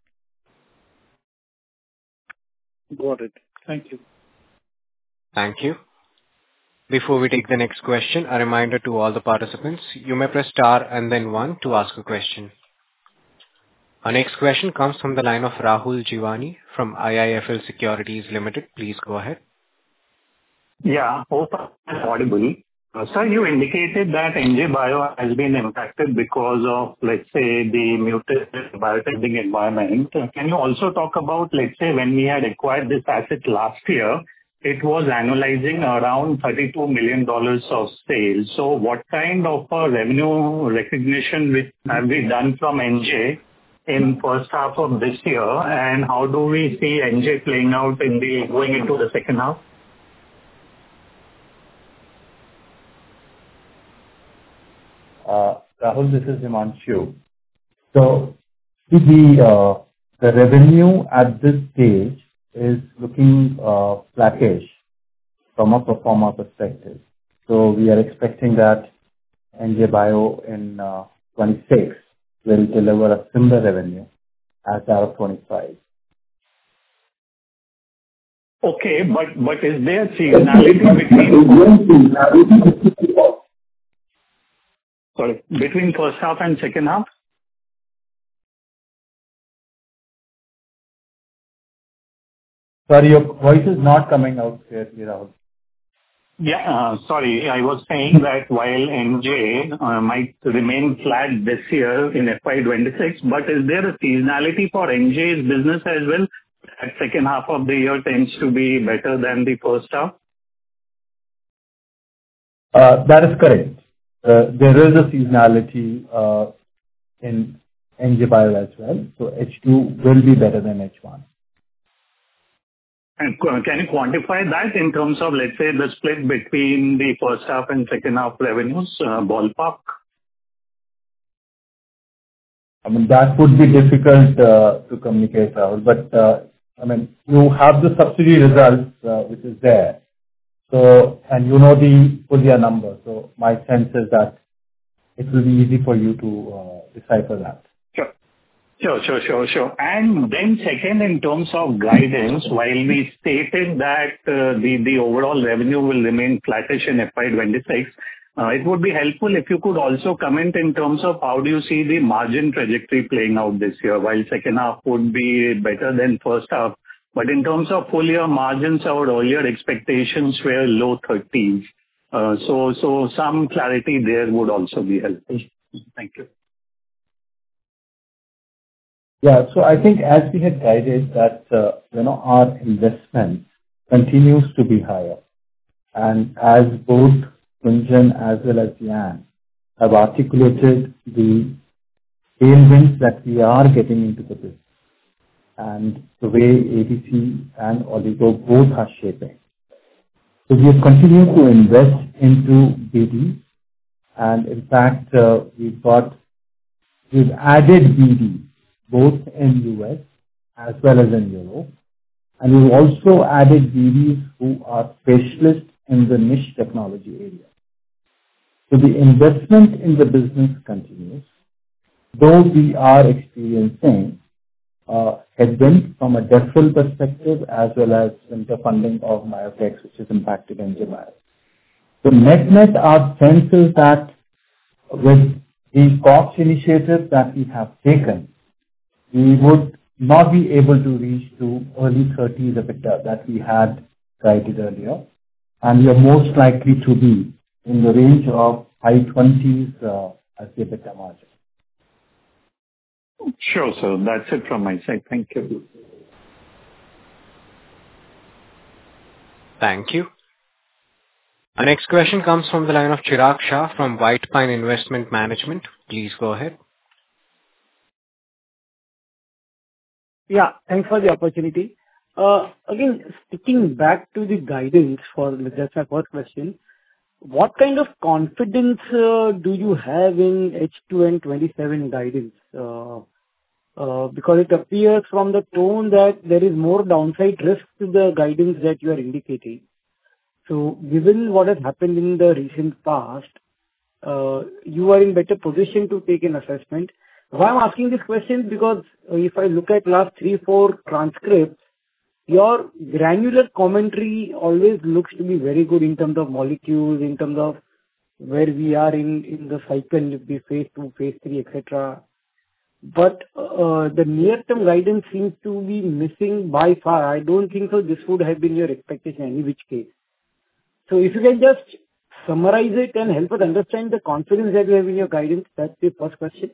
Got it. Thank you. Thank you. Before we take the next question, a reminder to all the participants, you may press star and then one to ask a question. Our next question comes from the line of Rahul Jeewani from I I F L Securities Limited. Please go ahead. Yeah, hope I'm audible. Uh, Sir, you indicated that N J Bio has been impacted because of, let's say, the muted biotending environment. Uh, Can you also talk about, let's say, when we had acquired this asset last year, it was annualizing around thirty-two million dollars of sales. So what kind of a revenue recognition which have we done from N J in first half of this year, and how do we see N J playing out in the going into the second half? Uh, Rahul, this is Himanshu. So the uh, the revenue at this stage is looking uh, flattish from a pro forma perspective. So we are expecting that N J Bio in uh, twenty-six will deliver a similar revenue as that of twenty-five. Okay, but but is there seasonality between... Sorry, between first half and second half? Sorry, your voice is not coming out clearly, Rahul. Yeah, uh, sorry. I was saying that while N J uh, might remain flat this year in F Y twenty-six, but is there a seasonality for N J's business as well? That second half of the year tends to be better than the first half? Uh, That is correct. Uh, There is a seasonality uh, in N J Bio as well, so H two will be better than H one. And qu- can you quantify that in terms of, let's say, the split between the first half and second half revenues, uh, ballpark? I mean, that would be difficult uh, to communicate, Rahul, but uh, I mean, you have the subsidy results, uh, which is there. So, and you know the full year number, so my sense is that it will be easy for you to uh, decipher that. Sure. Sure, sure, sure, sure. And then second, in terms of guidance, while we stated that uh, the the overall revenue will remain flattish in F Y twenty-six, uh, it would be helpful if you could also comment in terms of how do you see the margin trajectory playing out this year, while second half would be better than first half. But in terms of full year margins, our earlier expectations were low thirties. Uh, So so some clarity there would also be helpful. Thank you. Yeah. So I think as we had guided that, uh, you know, our investment continues to be higher. And as both Gunjan as well as Jan have articulated the tailwinds that we are getting into the business and the way A D C and Oligo both are shaping. So we have continued to invest into B D, and in fact, uh, we've got, we've added B D both in U S as well as in Europe. And we've also added B Ds who are specialists in the niche technology area. So the investment in the business continues, though we are experiencing uh, headwind from a deferral perspective as well as interfunding of Myotex, which is impacted in July. So net-net, our sense is that with the cost initiatives that we have taken, we would not be able to reach to early thirties EBITDA that we had guided earlier, and we are most likely to be in the range of high twenties uh, as the EBITDA margin. Sure, sir. That's it from my side. Thank you. Thank you. Our next question comes from the line of Chirag Shah from White Pine Investment Management. Please go ahead. Yeah, thanks for the opportunity. Uh, Again, sticking back to the guidance for that's my first question. What kind of confidence uh, do you have in H two and twenty-seven guidance? Uh, uh, Because it appears from the tone that there is more downside risk to the guidance that you are indicating. So given what has happened in the recent past, uh, you are in better position to take an assessment. Why I'm asking this question, because if I look at last three, four transcripts, your granular commentary always looks to be very good in terms of molecules, in terms of where we are in, in the cycle, if we phase two, phase three, et cetera. But uh, the near-term guidance seems to be missing by far. I don't think so this would have been your expectation in any which case. So if you can just summarize it and help us understand the confidence that you have in your guidance, that's the first question.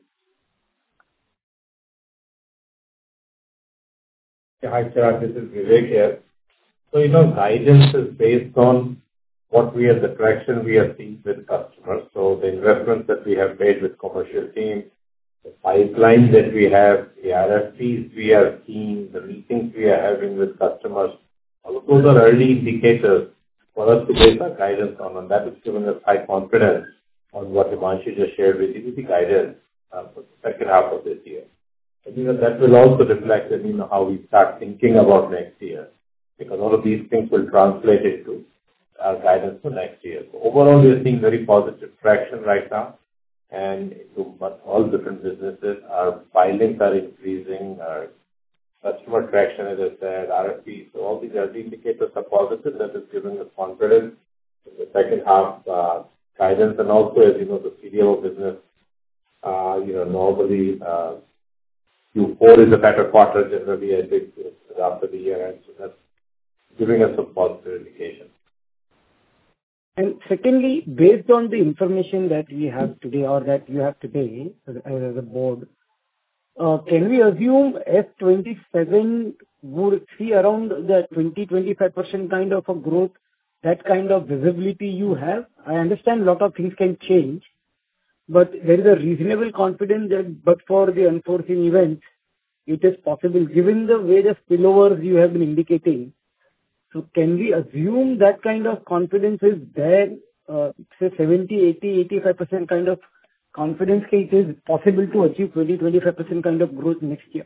Yeah, hi, Chirag, this is Vivek here. So, you know, guidance is based on what we are, the traction we are seeing with customers. So the investments that we have made with commercial teams, the pipeline that we have, the R F Ps we are seeing, the meetings we are having with customers, all of those are early indicators for us to base our guidance on, and that is giving us high confidence on what Himanshu just shared with you, with the guidance uh, for the second half of this year. I think that that will also reflect in, you know, how we start thinking about next year, because all of these things will translate into our guidance for next year. So overall, we are seeing very positive traction right now, and into all different businesses. Our filings are increasing, our customer traction, as I said, R F Ps. So all these early indicators are positive. That is giving us confidence in the second half uh, guidance. And also, as you know, the C D M O business, uh, you know, normally uh, Q four is a better quarter generally, I think, after the year end. So that's giving us some positive indication. And secondly, based on the information that we have today or that you have today as a board, uh, can we assume F twenty-seven would see around the twenty to twenty-five percent kind of a growth, that kind of visibility you have? I understand a lot of things can change, but there is a reasonable confidence that but for the unforeseen events, it is possible given the way the spillovers you have been indicating. So can we assume that kind of confidence is there, uh, say seventy, eighty, eighty-five percent kind of confidence it is possible to achieve twenty to twenty-five percent kind of growth next year?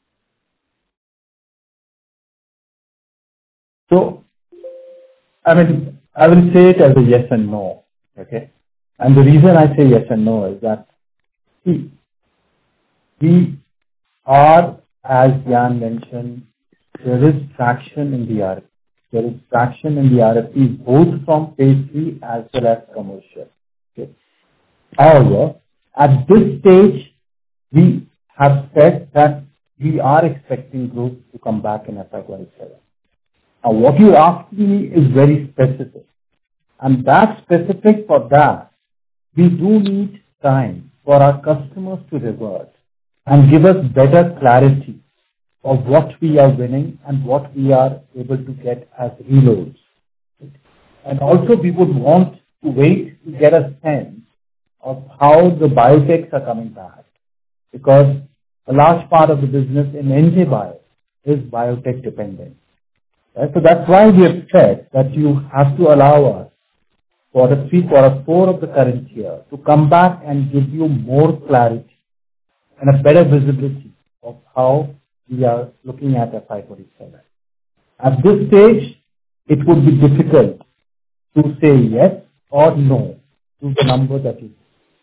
So, I mean, I will say it as a yes and no, okay? And the reason I say yes and no is that, see, we are, as Jan mentioned, there is traction in the R F P. There is traction in the R F P both from phase three as well as commercial. Okay. However, at this stage, we have said that we are expecting growth to come back in F Y twenty-seven. Now, what you asked me is very specific. And that specific for that, we do need time for our customers to revert and give us better clarity of what we are winning and what we are able to get as reloads. And also we would want to wait to get a sense of how the biotechs are coming back, because a large part of the business in N J Bio is biotech dependent. Right? So that's why we have said that you have to allow us quarter three, quarter four of the current year to come back and give you more clarity and a better visibility of how we are looking at F Y twenty-seven. At this stage, it would be difficult to say yes or no to the number that you.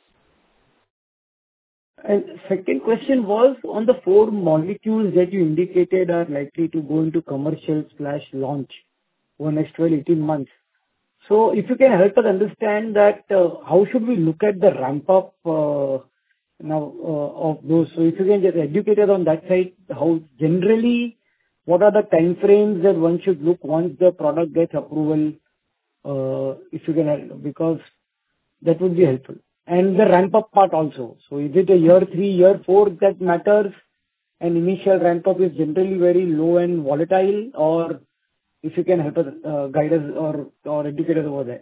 And second question was on the four molecules that you indicated are likely to go into commercial slash launch over the next twelve to eighteen months. So if you can help us understand that, uh, how should we look at the ramp up uh, now uh, of those? So if you can just educate us on that side, how generally, what are the time frames that one should look once the product gets approval, uh, if you can help, because that would be helpful. And the ramp up part also. So is it a year three, year four that matters, and initial ramp up is generally very low and volatile, or if you can help us, uh, guide us or, or educate us over there?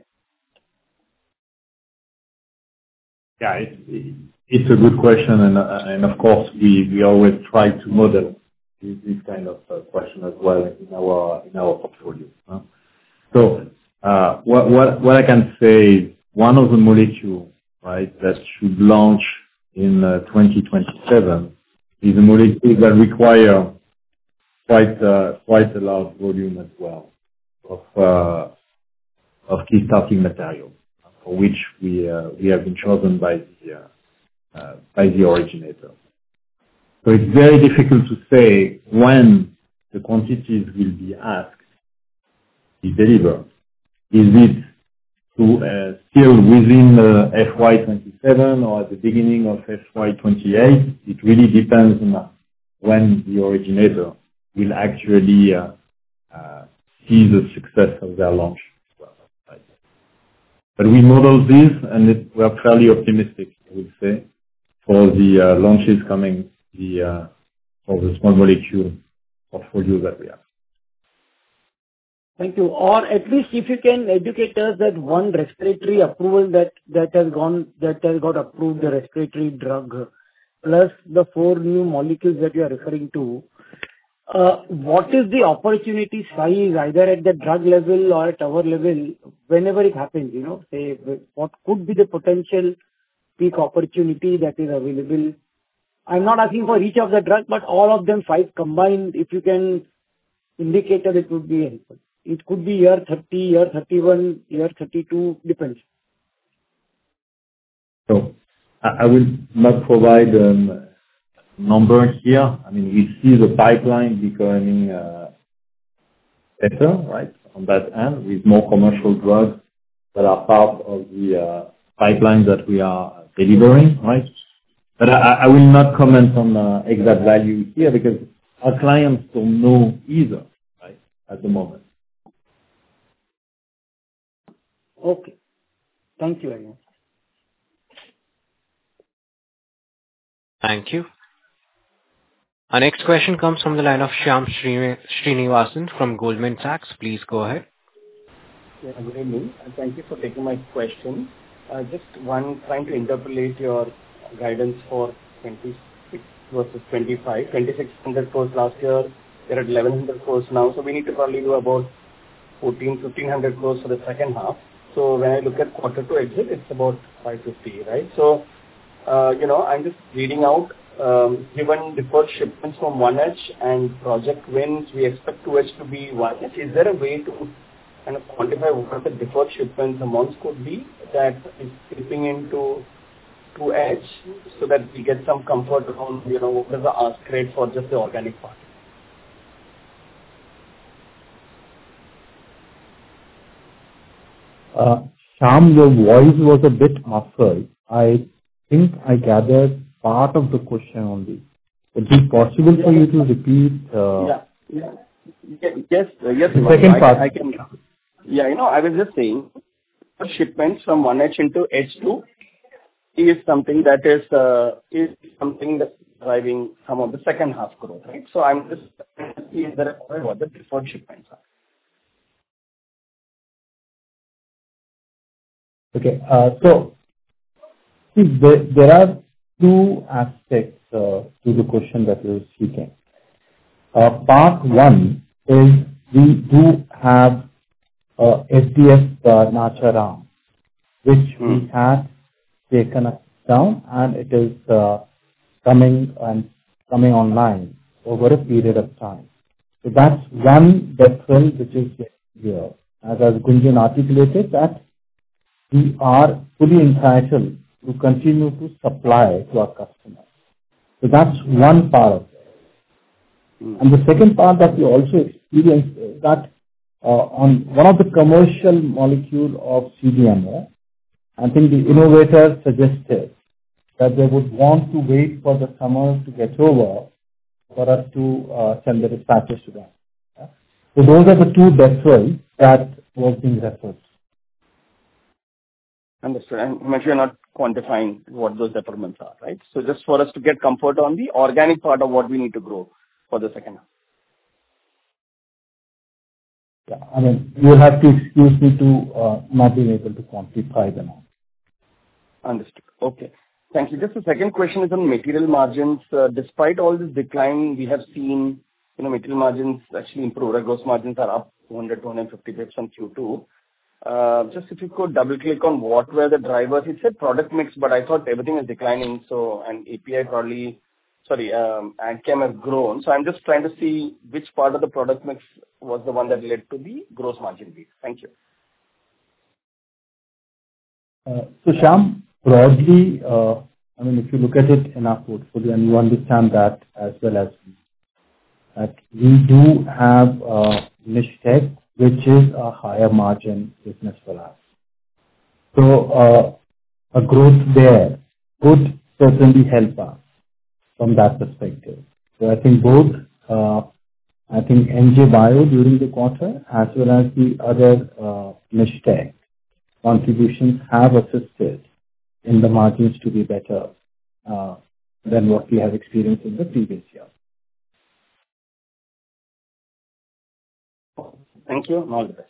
Yeah, it's, it's a good question, and, uh, and of course we, we always try to model this, this kind of uh, question as well in our in our portfolio. Huh? So uh, what, what what I can say is one of the molecules, right, that should launch in uh, twenty twenty-seven is a molecule that require quite uh, quite a large volume as well of uh, of key starting material, for which we uh, we have been chosen by the uh, uh, by the originator. So it's very difficult to say when the quantities will be asked to be delivered. Is it to uh, still within uh, F Y twenty-seven or at the beginning of F Y twenty-eight? It really depends on when the originator will actually uh, uh, see the success of their launch as well. Right? But we model this, and it, we are fairly optimistic, I would say, for the uh, launches coming the uh, for the small molecule portfolio that we have. Thank you. Or at least if you can educate us that one respiratory approval that that has gone that has got approved, the respiratory drug, plus the four new molecules that you are referring to. Uh, what is the opportunity size, either at the drug level or at our level, whenever it happens? You know, say what could be the potential peak opportunity that is available? I'm not asking for each of the drugs, but all of them five combined. If you can indicate that, it would be helpful. It could be year thirty, year thirty-one, year thirty-two, depends. So I will not provide um, numbers here. I mean, we see the pipeline becoming uh, better, right, on that end, with more commercial drugs that are part of the uh, pipelines that we are delivering, right? But I I will not comment on uh, exact value here because our clients don't know either, right, at the moment. Okay. Thank you very much. Thank you. Our next question comes from the line of Shyam Srini- Srinivasan from Goldman Sachs. Please go ahead. Yeah, good evening, and thank you for taking my question. Uh, Just one, trying to interpolate your guidance for twenty-six versus twenty-five. twenty-six hundred crores last year, we're at eleven hundred crores now, so we need to probably do about fourteen, fifteen hundred crores for the second half. So when I look at quarter two exit, it's about five fifty, right? So, uh, you know, I'm just reading out, um, given deferred shipments from one H and project wins, we expect two H to be one H. Is there a way to kind of quantify what the deferred shipments amounts could be that is slipping into two H so that we get some comfort around, you know, what is the ask rate for just the organic part? Uh, Shyam, your voice was a bit muffled. I think I gathered part of the question only. Would it be possible for you to repeat? uh, Yeah. Yeah. Ye- Yes, uh, yes, The Himanshu, second I part. I can. Yeah, you know, I was just saying, shipments from one H into H two is something that is uh, is something that's driving some of the second half growth, right? So I'm just is there a what the deferred shipments are. Okay. uh, So see, there there are two aspects uh, to the question that you're seeking. Uh, Part one is we do have uh, S D F uh, Nacharam, which we had taken us down, and it is uh, coming and coming online over a period of time. So that's one deferral which is here. As as Gunjan articulated, that we are fully entitled to continue to supply to our customers. So that's one part of it. And the second part that we also experienced is that uh, on one of the commercial molecule of C D M O, I think the innovator suggested that they would want to wait for the summer to get over for us to uh, send the dispatches to them. Yeah. So those are the two deferrals that was being referred. Understood. And Himanshu, you're not quantifying what those deferments are, right? So just for us to get comfort on the organic part of what we need to grow for the second half. Yeah, I mean, you'll have to excuse me to uh, not being able to quantify them. Understood. Okay. Thank you. Just the second question is on material margins. Uh, Despite all this decline, we have seen, you know, material margins actually improve. Our gross margins are up two hundred, two hundred fifty basis points on Q two. Uh, Just if you could double-click on what were the drivers. It said product mix, but I thought everything is declining, so, and A P I probably, sorry, um, AgChem has grown. So I'm just trying to see which part of the product mix was the one that led to the gross margin beat. Thank you. Uh, So Shyam, broadly, uh, I mean, if you look at it in our portfolio, and you understand that as well as we, that we do have uh, niche tech, which is a higher margin business for us. So uh, a growth there would certainly help us from that perspective. So I think both, uh, I think N J Bio during the quarter as well as the other uh, niche tech contributions have assisted in the margins to be better uh, than what we have experienced in the previous year. Thank you, and all the best.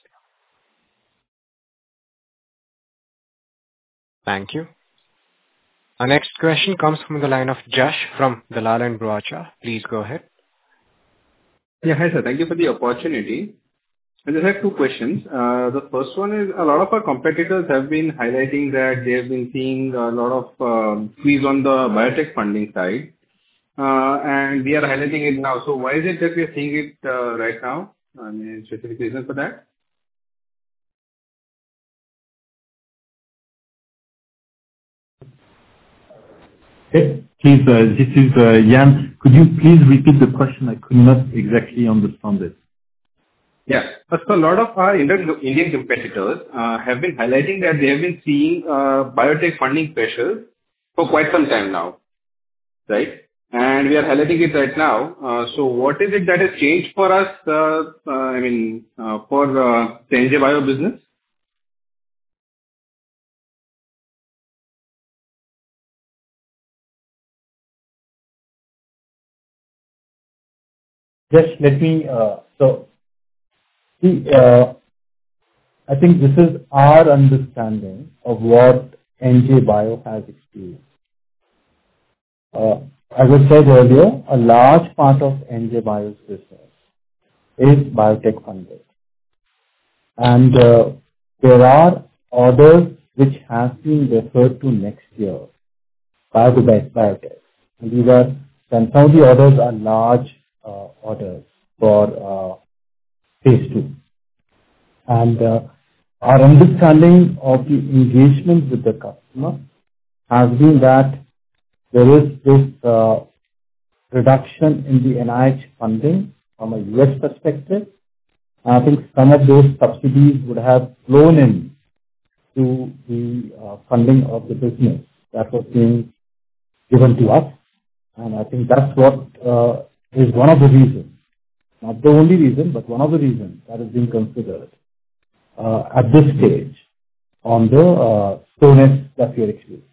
Thank you. Our next question comes from the line of Jash from Dalal and Broacha. Please go ahead. Yeah, hi, sir. Thank you for the opportunity. I just have two questions. Uh, The first one is, a lot of our competitors have been highlighting that they have been seeing a lot of um, squeeze on the biotech funding side, Uh, and we are highlighting it now. So why is it that we are seeing it uh, right now? I mean, specific reason for that? Okay. Please, uh, this is uh, Jan. Could you please repeat the question? I could not exactly understand it. Yeah. So a lot of our Indian Indian competitors uh, have been highlighting that they have been seeing uh, biotech funding pressures for quite some time now, right? And we are highlighting it right now. Uh, So what is it that has changed for us, uh, uh, I mean, uh, for uh, the N J Bio business? Just let me, uh, so see, uh, I think this is our understanding of what N J Bio has experienced. Uh, As I said earlier, a large part of N J Bio's business is biotech funded. And uh, there are orders which have been referred to next year by the bi- biotech. And these are, and some of the orders are large uh, orders for uh, phase two. And uh, our understanding of the engagement with the customer has been that there is this uh, reduction in the N I H funding from a U S perspective. I think some of those subsidies would have flown in to the uh, funding of the business that was being given to us. And I think that's what uh, is one of the reasons, not the only reason, but one of the reasons that is being considered uh, at this stage on the uh, slowness that we are experiencing.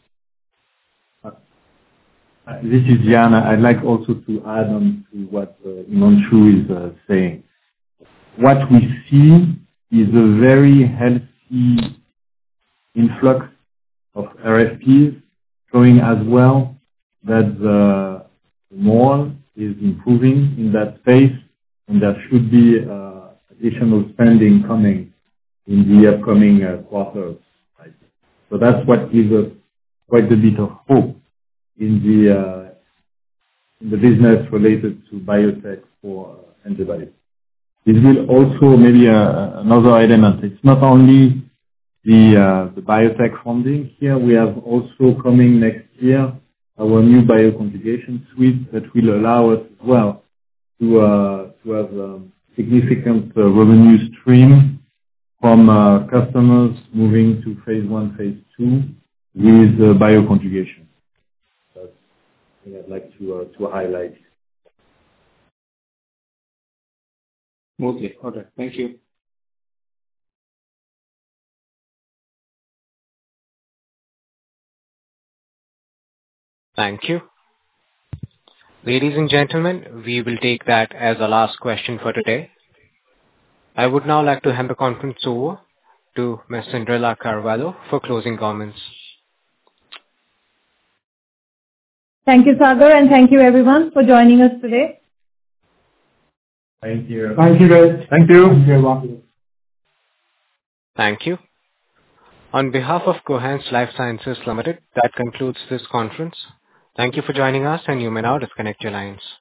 Uh, This is Jan. I'd like also to add on to what uh, Himanshu is uh, saying. What we see is a very healthy influx of R F Ps, showing as well that the mall is improving in that space, and there should be uh, additional spending coming in the upcoming uh, quarters. Right? So that's what gives us quite a bit of hope in the uh, in the business related to biotech for uh, antibodies. This will also maybe uh, another element. It's not only the uh, the biotech funding. Here we have also coming next year our new bioconjugation suite that will allow us as well to uh, to have um, significant uh, revenue stream from uh, customers moving to phase one, phase two with uh, bioconjugation. That's something I'd like to uh, to highlight. Okay. All right. Thank you. Thank you. Ladies and gentlemen, we will take that as a last question for today. I would now like to hand the conference over to Miz Cinderella Carvalho for closing comments. Thank you, Sagar, and thank you everyone for joining us today. Thank you. Thank you, guys. Thank you. Thank you, everyone. Thank you. On behalf of Cohance Life Sciences Limited, that concludes this conference. Thank you for joining us, and you may now disconnect your lines.